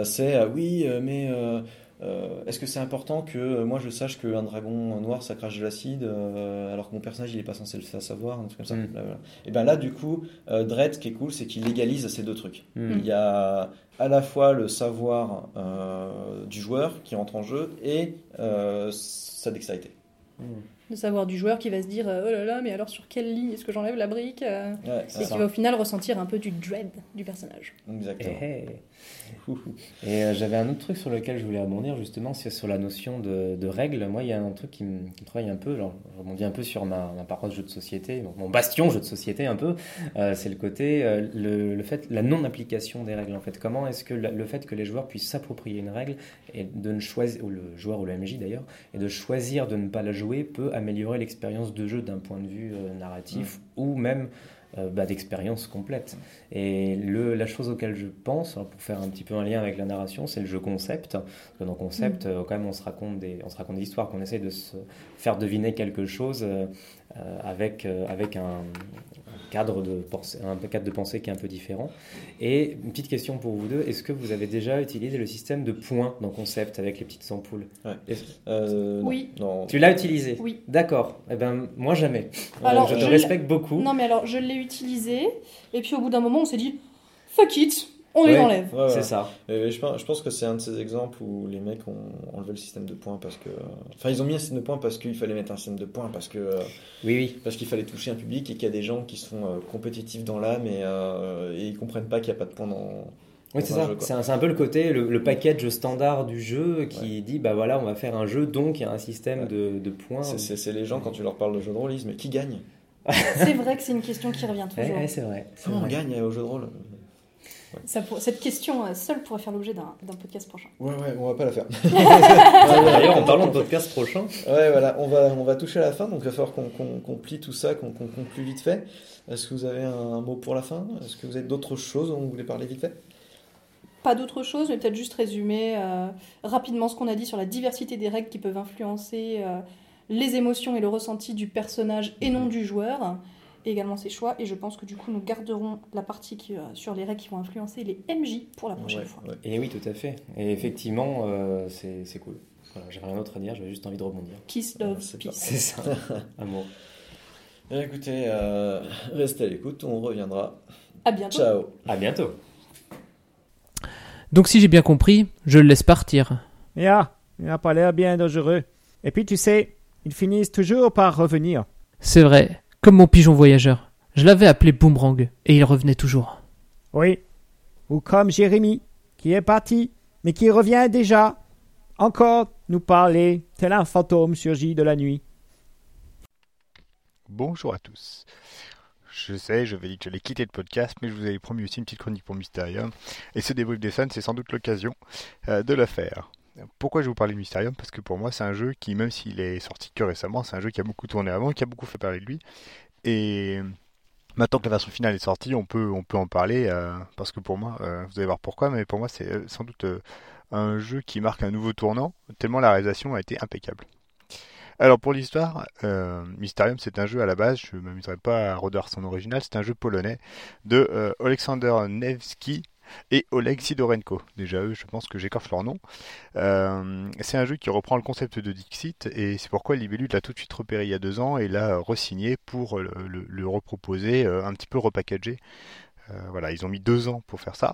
Est-ce que c'est important que moi je sache qu'un dragon noir ça crache de l'acide alors que mon personnage il est pas censé le savoir, un truc comme ça. Et ben là du coup Dread, ce qui est cool, c'est qu'il légalise ces deux trucs. Il y a à la fois le savoir du joueur qui entre en jeu et sa dextérité. Le savoir du joueur qui va se dire oh là là, mais alors sur quelle ligne est-ce que j'enlève la brique et qui va au final ressentir un peu du dread du personnage. Exactement. Et j'avais un autre truc sur lequel je voulais rebondir justement, c'est sur la notion de règles. Moi, il y a un truc qui me travaille un peu, genre, je rebondis un peu sur ma parole de jeu de société, mon bastion jeu de société un peu, c'est le côté, le fait, la non-application des règles en fait. Comment est-ce que le fait que les joueurs puissent s'approprier une règle et de ne choisir, ou le joueur ou le MJ d'ailleurs, et de choisir de ne pas la jouer peut améliorer l'expérience de jeu d'un point de vue narratif ou même d'expérience complète. Et la chose auquel je pense, alors pour faire un petit peu un lien avec la narration, c'est le jeu concept. Parce que dans concept, quand même, on se raconte des histoires, qu'on essaie de se faire deviner quelque chose avec un cadre de pensée qui est un peu différent. Et une petite question pour vous deux, est-ce que vous avez déjà utilisé le système de points dans concept avec les petites ampoules? Oui. Non. Tu l'as utilisé? Oui. D'accord. Eh ben, moi jamais. Alors, je te respecte beaucoup. Non mais alors, je l'ai utilisé, et puis au bout d'un moment, on s'est dit, fuck it, on les enlève. C'est ça. Je pense que c'est un de ces exemples où les mecs ont enlevé le système de points parce que... Enfin, ils ont mis un système de points parce qu'il fallait mettre un système de points, parce que... Parce qu'il fallait toucher un public et qu'il y a des gens qui sont compétitifs dans l'âme et ils comprennent pas qu'il n'y a pas de points dans... Oui, c'est ça. C'est un peu le côté, le package standard du jeu qui dit, bah voilà, on va faire un jeu, donc il y a un système de points. C'est les gens, quand tu leur parles de jeu de rôle, ils disent, mais qui gagne? C'est vrai que c'est une question qui revient toujours. C'est vrai. Comment on gagne au jeu de rôle? Cette question seule pourrait faire l'objet d'un podcast prochain. Ouais, on va pas la faire. D'ailleurs, en parlant de podcast prochain. Ouais, voilà, on va toucher à la fin, donc il va falloir qu'on plie tout ça, qu'on conclue vite fait. Est-ce que vous avez un mot pour la fin? Est-ce que vous avez d'autres choses dont vous voulez parler vite fait? Pas d'autre chose, mais peut-être juste résumer rapidement ce qu'on a dit sur la diversité des règles qui peuvent influencer les émotions et le ressenti du personnage et non du joueur, et également ses choix. Et je pense que du coup, nous garderons la partie sur les règles qui vont influencer les MJ pour la prochaine fois. Ouais. Et oui, tout à fait. Et effectivement, c'est cool. Voilà, j'ai rien d'autre à dire, j'avais juste envie de rebondir. Kiss, love, peace. C'est ça, amour. Écoutez, restez à l'écoute, on reviendra. À bientôt. Ciao. À bientôt. Donc si j'ai bien compris, je le laisse partir. Il n'a pas l'air bien dangereux. Et puis tu sais, ils finissent toujours par revenir. C'est vrai, comme mon pigeon voyageur. Je l'avais appelé Boomerang, et il revenait toujours. Oui. Ou comme Jérémy, qui est parti, mais qui revient déjà. Encore nous parler, tel un fantôme surgit de la nuit. Bonjour à tous. Je sais, je vais dire que j'allais quitter le podcast, mais je vous avais promis aussi une petite chronique pour Mysterium. Et ce débrief des fans, c'est sans doute l'occasion de le faire. Pourquoi je vous parler de Mysterium ? Parce que pour moi, c'est un jeu qui, même s'il est sorti que récemment, c'est un jeu qui a beaucoup tourné avant, qui a beaucoup fait parler de lui. Et maintenant que la version finale est sortie, on peut en parler, parce que pour moi, vous allez voir pourquoi, mais pour moi, c'est sans doute un jeu qui marque un nouveau tournant, tellement la réalisation a été impeccable. Alors pour l'histoire, Mysterium c'est un jeu à la base, je ne m'amuserai pas à redire son original, c'est un jeu polonais de Aleksander Nevski et Oleg Sidorenko. Déjà eux, je pense que j'écorche leur nom. C'est un jeu qui reprend le concept de Dixit et c'est pourquoi Libellud l'a tout de suite repéré il y a 2 ans et l'a re-signé pour le reproposer, un petit peu repackagé. Voilà, ils ont mis 2 ans pour faire ça.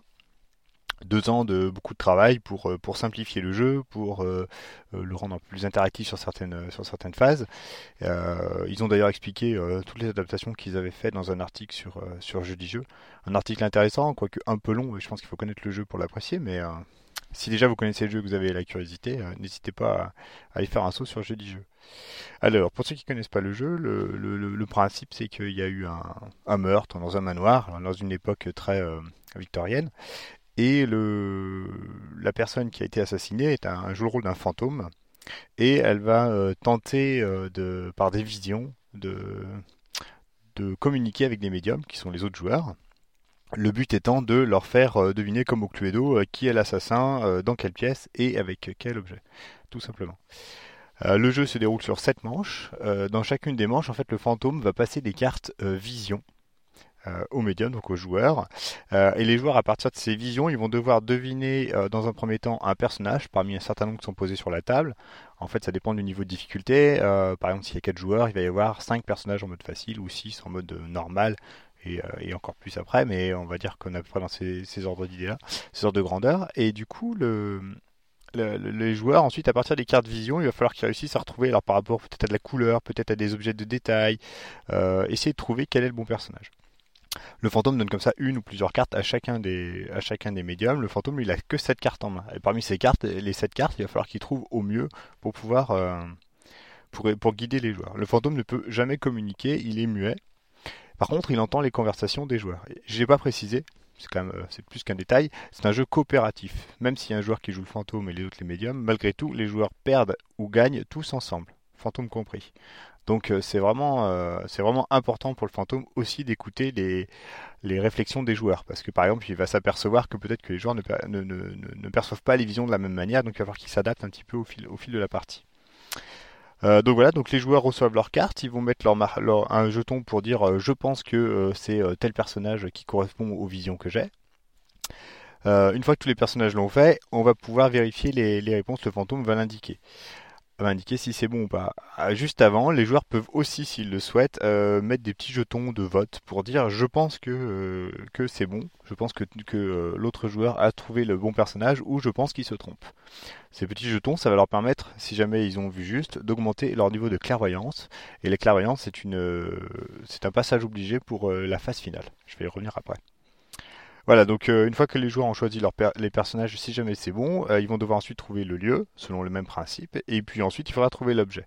2 ans de beaucoup de travail pour simplifier le jeu, pour le rendre un peu plus interactif sur certaines phases. Ils ont d'ailleurs expliqué toutes les adaptations qu'ils avaient faites dans un article sur Jeudi Jeu. Un article intéressant, quoique un peu long, je pense qu'il faut connaître le jeu pour l'apprécier, mais si déjà vous connaissez le jeu et que vous avez la curiosité, n'hésitez pas à y faire un saut sur Jeudi Jeu. Alors, pour ceux qui ne connaissent pas le jeu, le principe c'est qu'il y a eu un meurtre dans un manoir, dans une époque très victorienne, et la personne qui a été assassinée joue le rôle d'un fantôme, et elle va tenter par des visions de communiquer avec des médiums qui sont les autres joueurs. Le but étant de leur faire deviner comme au Cluedo qui est l'assassin, dans quelle pièce et avec quel objet, tout simplement. Le jeu se déroule sur 7 manches. Dans chacune des manches, en fait, le fantôme va passer des cartes vision aux médiums, donc aux joueurs. Et les joueurs, à partir de ces visions, ils vont devoir deviner dans un premier temps un personnage parmi un certain nombre qui sont posés sur la table. En fait, ça dépend du niveau de difficulté. Par exemple, s'il y a 4 joueurs, il va y avoir 5 personnages en mode facile ou 6 en mode normal. Et encore plus après, mais on va dire qu'on est à peu près dans ces ordres d'idées-là, ces ordres de grandeur. Et du coup, les joueurs, ensuite, à partir des cartes vision, il va falloir qu'ils réussissent à retrouver, alors par rapport peut-être à de la couleur, peut-être à des objets de détail, essayer de trouver quel est le bon personnage. Le fantôme donne comme ça une ou plusieurs cartes à chacun des médiums. Le fantôme, lui, il a que 7 cartes en main. Et parmi ces cartes, les 7 cartes, il va falloir qu'il trouve au mieux pour pouvoir pour guider les joueurs. Le fantôme ne peut jamais communiquer, il est muet. Par contre, il entend les conversations des joueurs. Je n'ai pas précisé, c'est plus qu'un détail, c'est un jeu coopératif. Même s'il y a un joueur qui joue le fantôme et les autres les médiums, malgré tout, les joueurs perdent ou gagnent tous ensemble, fantôme compris. Donc c'est vraiment important pour le fantôme aussi d'écouter les réflexions des joueurs. Parce que par exemple, il va s'apercevoir que peut-être que les joueurs ne perçoivent pas les visions de la même manière, donc il va falloir qu'ils s'adaptent un petit peu au fil de la partie. Donc voilà, donc les joueurs reçoivent leurs cartes, ils vont mettre un jeton pour dire je pense que c'est tel personnage qui correspond aux visions que j'ai. Une fois que tous les personnages l'ont fait, on va pouvoir vérifier les réponses, le fantôme va l'indiquer. Va indiquer si c'est bon ou pas. Juste avant, les joueurs peuvent aussi, s'ils le souhaitent, mettre des petits jetons de vote pour dire je pense que c'est bon, je pense que l'autre joueur a trouvé le bon personnage ou je pense qu'il se trompe. Ces petits jetons, ça va leur permettre, si jamais ils ont vu juste, d'augmenter leur niveau de clairvoyance. Et la clairvoyance, c'est un passage obligé pour la phase finale. Je vais y revenir après. Voilà, donc une fois que les joueurs ont choisi les personnages, si jamais c'est bon, ils vont devoir ensuite trouver le lieu, selon le même principe, et puis ensuite il faudra trouver l'objet.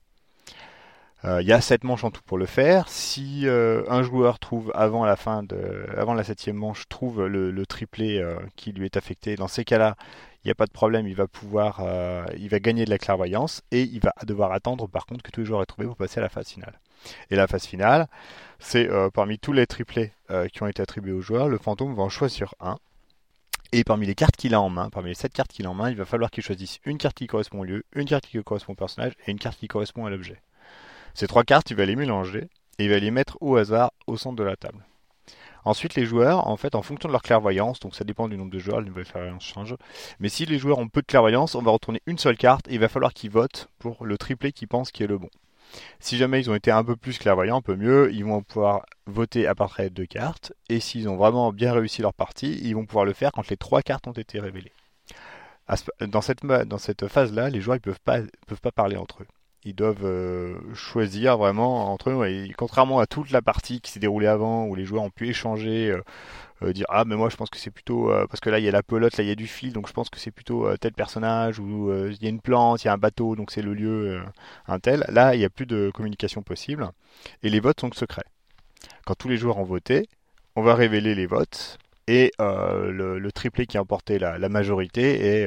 Il y a 7 manches en tout pour le faire. Si un joueur trouve avant la 7e manche, trouve le triplé qui lui est affecté, dans ces cas-là, il n'y a pas de problème, il va gagner de la clairvoyance, et il va devoir attendre par contre que tous les joueurs aient trouvé pour passer à la phase finale. Et la phase finale, c'est parmi tous les triplés qui ont été attribués aux joueurs, le fantôme va en choisir un. Et parmi les cartes qu'il a en main, parmi les 7 cartes qu'il a en main, il va falloir qu'il choisisse une carte qui correspond au lieu, une carte qui correspond au personnage et une carte qui correspond à l'objet. Ces 3 cartes, il va les mélanger et il va les mettre au hasard au centre de la table. Ensuite, les joueurs, en fait, en fonction de leur clairvoyance, donc ça dépend du nombre de joueurs, le niveau de clairvoyance change, mais si les joueurs ont peu de clairvoyance, on va retourner une seule carte et il va falloir qu'ils votent pour le triplé qu'ils pensent qui est le bon. Si jamais ils ont été un peu plus clairvoyants, un peu mieux, ils vont pouvoir voter à partir de 2 cartes. Et s'ils ont vraiment bien réussi leur partie, ils vont pouvoir le faire quand les 3 cartes ont été révélées. Dans cette phase-là, les joueurs ne peuvent pas parler entre eux. Ils doivent choisir vraiment entre eux. Et contrairement à toute la partie qui s'est déroulée avant, où les joueurs ont pu échanger, dire ah mais moi je pense que c'est plutôt parce que là il y a la pelote, là il y a du fil, donc je pense que c'est plutôt tel personnage, ou il y a une plante, il y a un bateau, donc c'est le lieu un tel. Là il n'y a plus de communication possible et les votes sont secrets. Quand tous les joueurs ont voté, on va révéler les votes et le triplé qui a emporté la majorité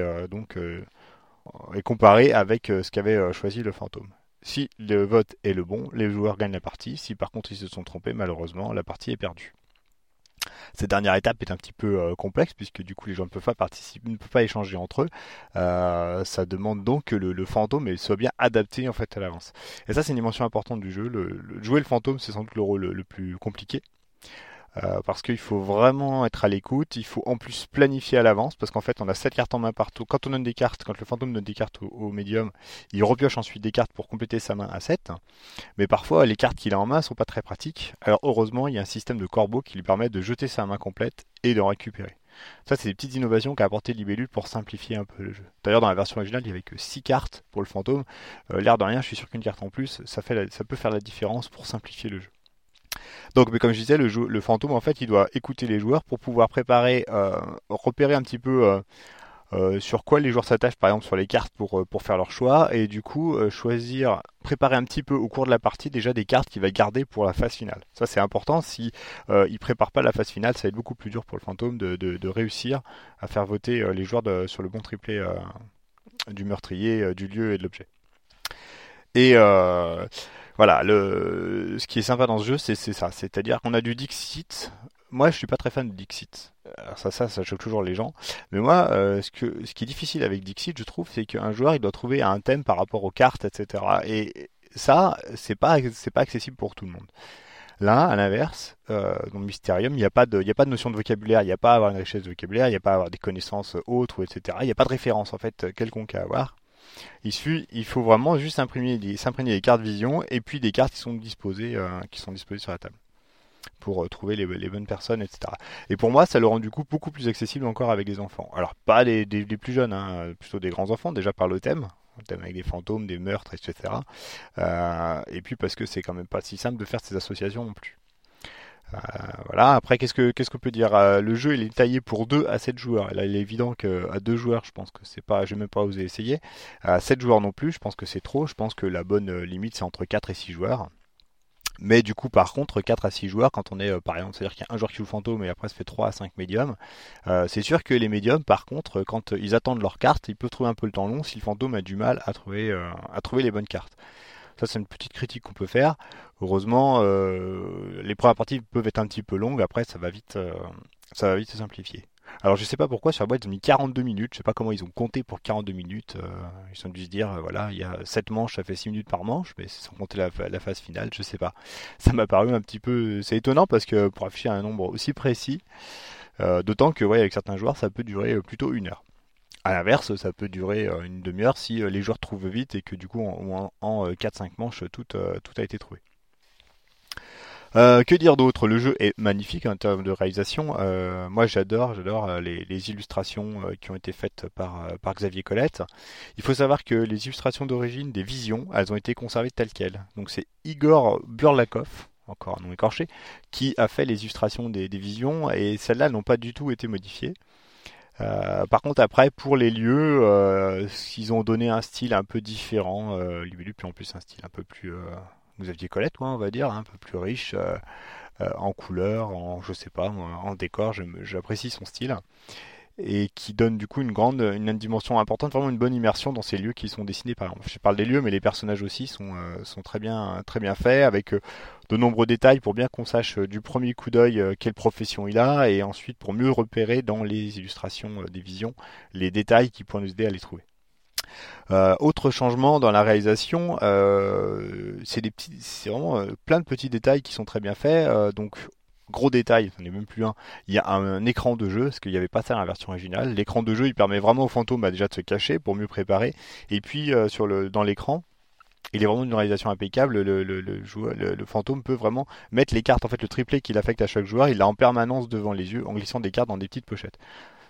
est comparé avec ce qu'avait choisi le fantôme. Si le vote est le bon, les joueurs gagnent la partie. Si par contre ils se sont trompés, malheureusement, la partie est perdue. Cette dernière étape est un petit peu complexe puisque du coup les gens ne peuvent pas participer, ne peuvent pas échanger entre eux. Ça demande donc que le fantôme soit bien adapté en fait à l'avance. Et ça c'est une dimension importante du jeu. Jouer le fantôme c'est sans doute le rôle le plus compliqué. Parce qu'il faut vraiment être à l'écoute, il faut en plus planifier à l'avance, parce qu'en fait on a 7 cartes en main partout. Quand on donne des cartes, quand le fantôme donne des cartes au médium, il repioche ensuite des cartes pour compléter sa main à 7. Mais parfois les cartes qu'il a en main sont pas très pratiques. Alors heureusement il y a un système de corbeau qui lui permet de jeter sa main complète et d'en récupérer. Ça c'est des petites innovations qu'a apporté Libellule pour simplifier un peu le jeu. D'ailleurs dans la version originale il n'y avait que 6 cartes pour le fantôme. L'air de rien, je suis sûr qu'une carte en plus, ça peut faire la différence pour simplifier le jeu. Donc, mais comme je disais, le fantôme, en fait, il doit écouter les joueurs pour pouvoir préparer, repérer un petit peu sur quoi les joueurs s'attachent, par exemple sur les cartes pour faire leur choix, et du coup préparer un petit peu au cours de la partie déjà des cartes qu'il va garder pour la phase finale. Ça, c'est important. Si il prépare pas la phase finale, ça va être beaucoup plus dur pour le fantôme de réussir à faire voter les joueurs sur le bon triplé du meurtrier, du lieu et de l'objet. Et voilà, ce qui est sympa dans ce jeu, c'est ça. C'est-à-dire qu'on a du Dixit. Moi, je suis pas très fan de Dixit. Alors ça choque toujours les gens. Mais moi, ce qui est difficile avec Dixit, je trouve, c'est qu'un joueur, il doit trouver un thème par rapport aux cartes, etc. Et ça, c'est pas accessible pour tout le monde. Là, à l'inverse, dans Mysterium, il n'y a pas de notion de vocabulaire, il n'y a pas à avoir une richesse de vocabulaire, il n'y a pas à avoir des connaissances autres, etc. Il n'y a pas de référence, en fait, quelconque à avoir. Il faut vraiment juste s'imprégner des cartes vision et puis des cartes qui sont disposées sur la table pour trouver les bonnes personnes, etc. Et pour moi, ça le rend du coup beaucoup plus accessible encore avec des enfants. Alors pas des plus jeunes, plutôt des grands enfants déjà par le thème avec des fantômes, des meurtres, etc. Et puis parce que c'est quand même pas si simple de faire ces associations non plus. Voilà. Après, qu'est-ce qu'on peut dire? Le jeu il est taillé pour 2 à 7 joueurs. Et là, il est évident qu'à 2 joueurs, je pense que c'est pas, je vais même pas oser essayer. À 7 joueurs non plus, je pense que c'est trop. Je pense que la bonne limite, c'est entre 4 et 6 joueurs. Mais du coup, par contre, 4 à 6 joueurs, quand on est, par exemple, c'est-à-dire qu'il y a un joueur qui joue le fantôme et après ça fait 3 à 5 médiums, c'est sûr que les médiums, par contre, quand ils attendent leur carte, ils peuvent trouver un peu le temps long si le fantôme a du mal à trouver les bonnes cartes. Ça, c'est une petite critique qu'on peut faire. Heureusement, les premières parties peuvent être un petit peu longues. Après, ça va vite se simplifier. Alors, je sais pas pourquoi sur la boîte ils ont mis 42 minutes. Je sais pas comment ils ont compté pour 42 minutes. Ils ont dû se dire, voilà, il y a 7 manches, ça fait 6 minutes par manche, mais sans compter la phase finale. Je sais pas. Ça m'a paru un petit peu, c'est étonnant parce que pour afficher un nombre aussi précis, d'autant que, ouais, avec certains joueurs, ça peut durer plutôt 1 heure. À l'inverse, ça peut durer une demi-heure si les joueurs trouvent vite et que du coup en 4-5 manches tout a été trouvé. Que dire d'autre? Le jeu est magnifique en termes de réalisation. Moi j'adore les illustrations qui ont été faites par Xavier Colette. Il faut savoir que les illustrations d'origine des visions, elles ont été conservées telles quelles. Donc c'est Igor Burlakov, encore un nom écorché, qui a fait les illustrations des visions et celles-là n'ont pas du tout été modifiées. Par contre après pour les lieux ils ont donné un style un peu différent, Libellule, puis en plus un style un peu plus Xavier Colette, on va dire, un peu plus riche en couleurs, je sais pas, en décor. J'apprécie son style et qui donne du coup une dimension importante, vraiment une bonne immersion dans ces lieux qui sont dessinés. Par exemple, je parle des lieux, mais les personnages aussi sont très bien faits, avec de nombreux détails pour bien qu'on sache du premier coup d'œil quelle profession il a, et ensuite pour mieux repérer dans les illustrations des visions les détails qui pourraient nous aider à les trouver. Autre changement dans la réalisation, c'est vraiment plein de petits détails qui sont très bien faits. Donc gros détail, c'en est même plus un. Il y a un écran de jeu, parce qu'il n'y avait pas ça dans la version originale. L'écran de jeu, il permet vraiment au fantôme déjà de se cacher pour mieux préparer. Et puis dans l'écran, il est vraiment d'une réalisation impeccable. Le fantôme peut vraiment mettre les cartes, en fait le triplé qu'il affecte à chaque joueur, il l'a en permanence devant les yeux en glissant des cartes dans des petites pochettes.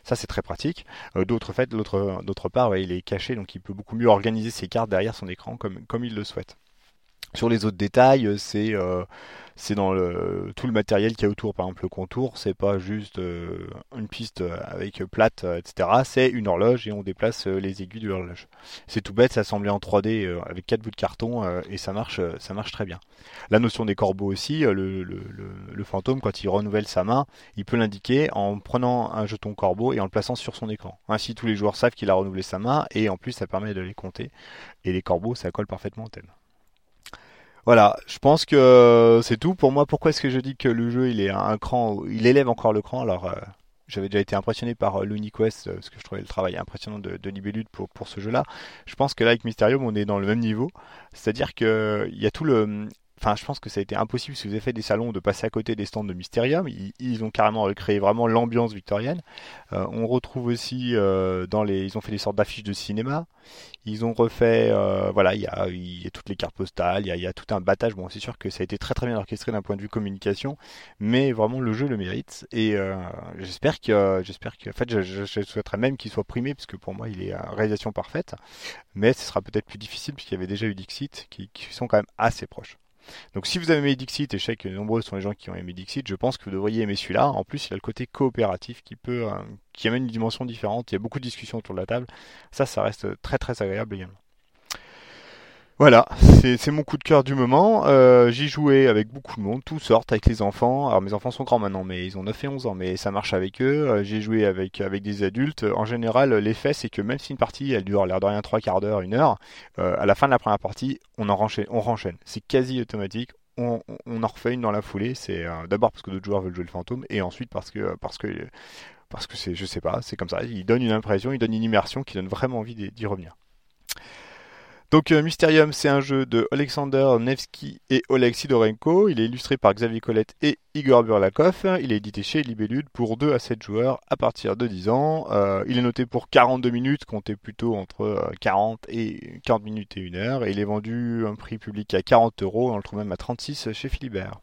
Ça, c'est très pratique. D'autre part, il est caché, donc il peut beaucoup mieux organiser ses cartes derrière son écran comme il le souhaite. Sur les autres détails, c'est dans tout le matériel qu'il y a autour. Par exemple, le contour, c'est pas juste une piste avec plate, etc. C'est une horloge et on déplace les aiguilles de l'horloge. C'est tout bête, c'est assemblé en 3D avec 4 bouts de carton et ça marche très bien. La notion des corbeaux aussi, le fantôme, quand il renouvelle sa main, il peut l'indiquer en prenant un jeton corbeau et en le plaçant sur son écran. Ainsi, tous les joueurs savent qu'il a renouvelé sa main et en plus, ça permet de les compter. Et les corbeaux, ça colle parfaitement au thème. Voilà, je pense que c'est tout pour moi. Pourquoi est-ce que je dis que le jeu il élève encore le cran? Alors j'avais déjà été impressionné par l'UniQuest parce que je trouvais le travail impressionnant de Libellude pour ce jeu-là. Je pense que là avec Mysterium on est dans le même niveau, c'est-à-dire que il y a tout le Enfin, je pense que ça a été impossible si vous avez fait des salons de passer à côté des stands de Mysterium. Ils ont carrément recréé vraiment l'ambiance victorienne. On retrouve aussi ils ont fait des sortes d'affiches de cinéma. Ils ont refait, il y a toutes les cartes postales, il y a tout un battage. Bon, c'est sûr que ça a été très très bien orchestré d'un point de vue communication, mais vraiment le jeu le mérite. Et j'espère que, en fait, je souhaiterais même qu'il soit primé, parce que pour moi, il est à réalisation parfaite. Mais ce sera peut-être plus difficile, puisqu'il y avait déjà eu Dixit, qui sont quand même assez proches. Donc si vous avez aimé Dixit, et je sais que nombreux sont les gens qui ont aimé Dixit, je pense que vous devriez aimer celui-là. En plus, il a le côté coopératif qui amène une dimension différente. Il y a beaucoup de discussions autour de la table. Ça reste très très agréable également. Voilà, c'est mon coup de cœur du moment. J'y jouais avec beaucoup de monde, tous sortent avec les enfants. Alors mes enfants sont grands maintenant, mais ils ont 9 et 11 ans, mais ça marche avec eux. J'ai joué avec des adultes. En général, l'effet c'est que même si une partie elle dure l'air de rien 3/4 d'heure, 1 heure, à la fin de la première partie, on renchaîne. C'est quasi automatique. On en refait une dans la foulée. C'est d'abord parce que d'autres joueurs veulent jouer le fantôme, et ensuite parce que c'est, je sais pas, c'est comme ça. Il donne une impression, il donne une immersion qui donne vraiment envie d'y revenir. Donc Mysterium, c'est un jeu de Alexander Nevsky et Oleg Sidorenko. Il est illustré par Xavier Colette et Igor Burlakov. Il est édité chez Libellude pour 2 à 7 joueurs à partir de 10 ans. Il est noté pour 42 minutes, comptez plutôt entre 40 minutes et 1 heure. Et il est vendu à un prix public à 40€. On le trouve même à 36 chez Philibert.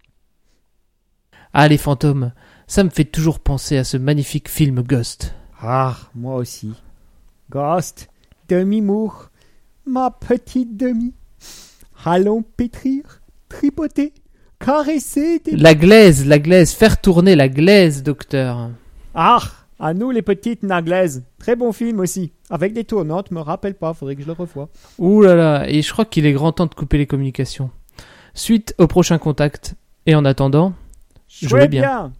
Ah, les fantômes, ça me fait toujours penser à ce magnifique film Ghost. Ah, moi aussi. Ghost, demi-mour. Ma petite demi, allons pétrir, tripoter, caresser des... La glaise, faire tourner la glaise, docteur. Ah, à nous les petites naglaises. Très bon film aussi. Avec des tournantes, me rappelle pas, faudrait que je le revoie. Ouh là là, et je crois qu'il est grand temps de couper les communications. Suite au prochain contact. Et en attendant, jouez bien.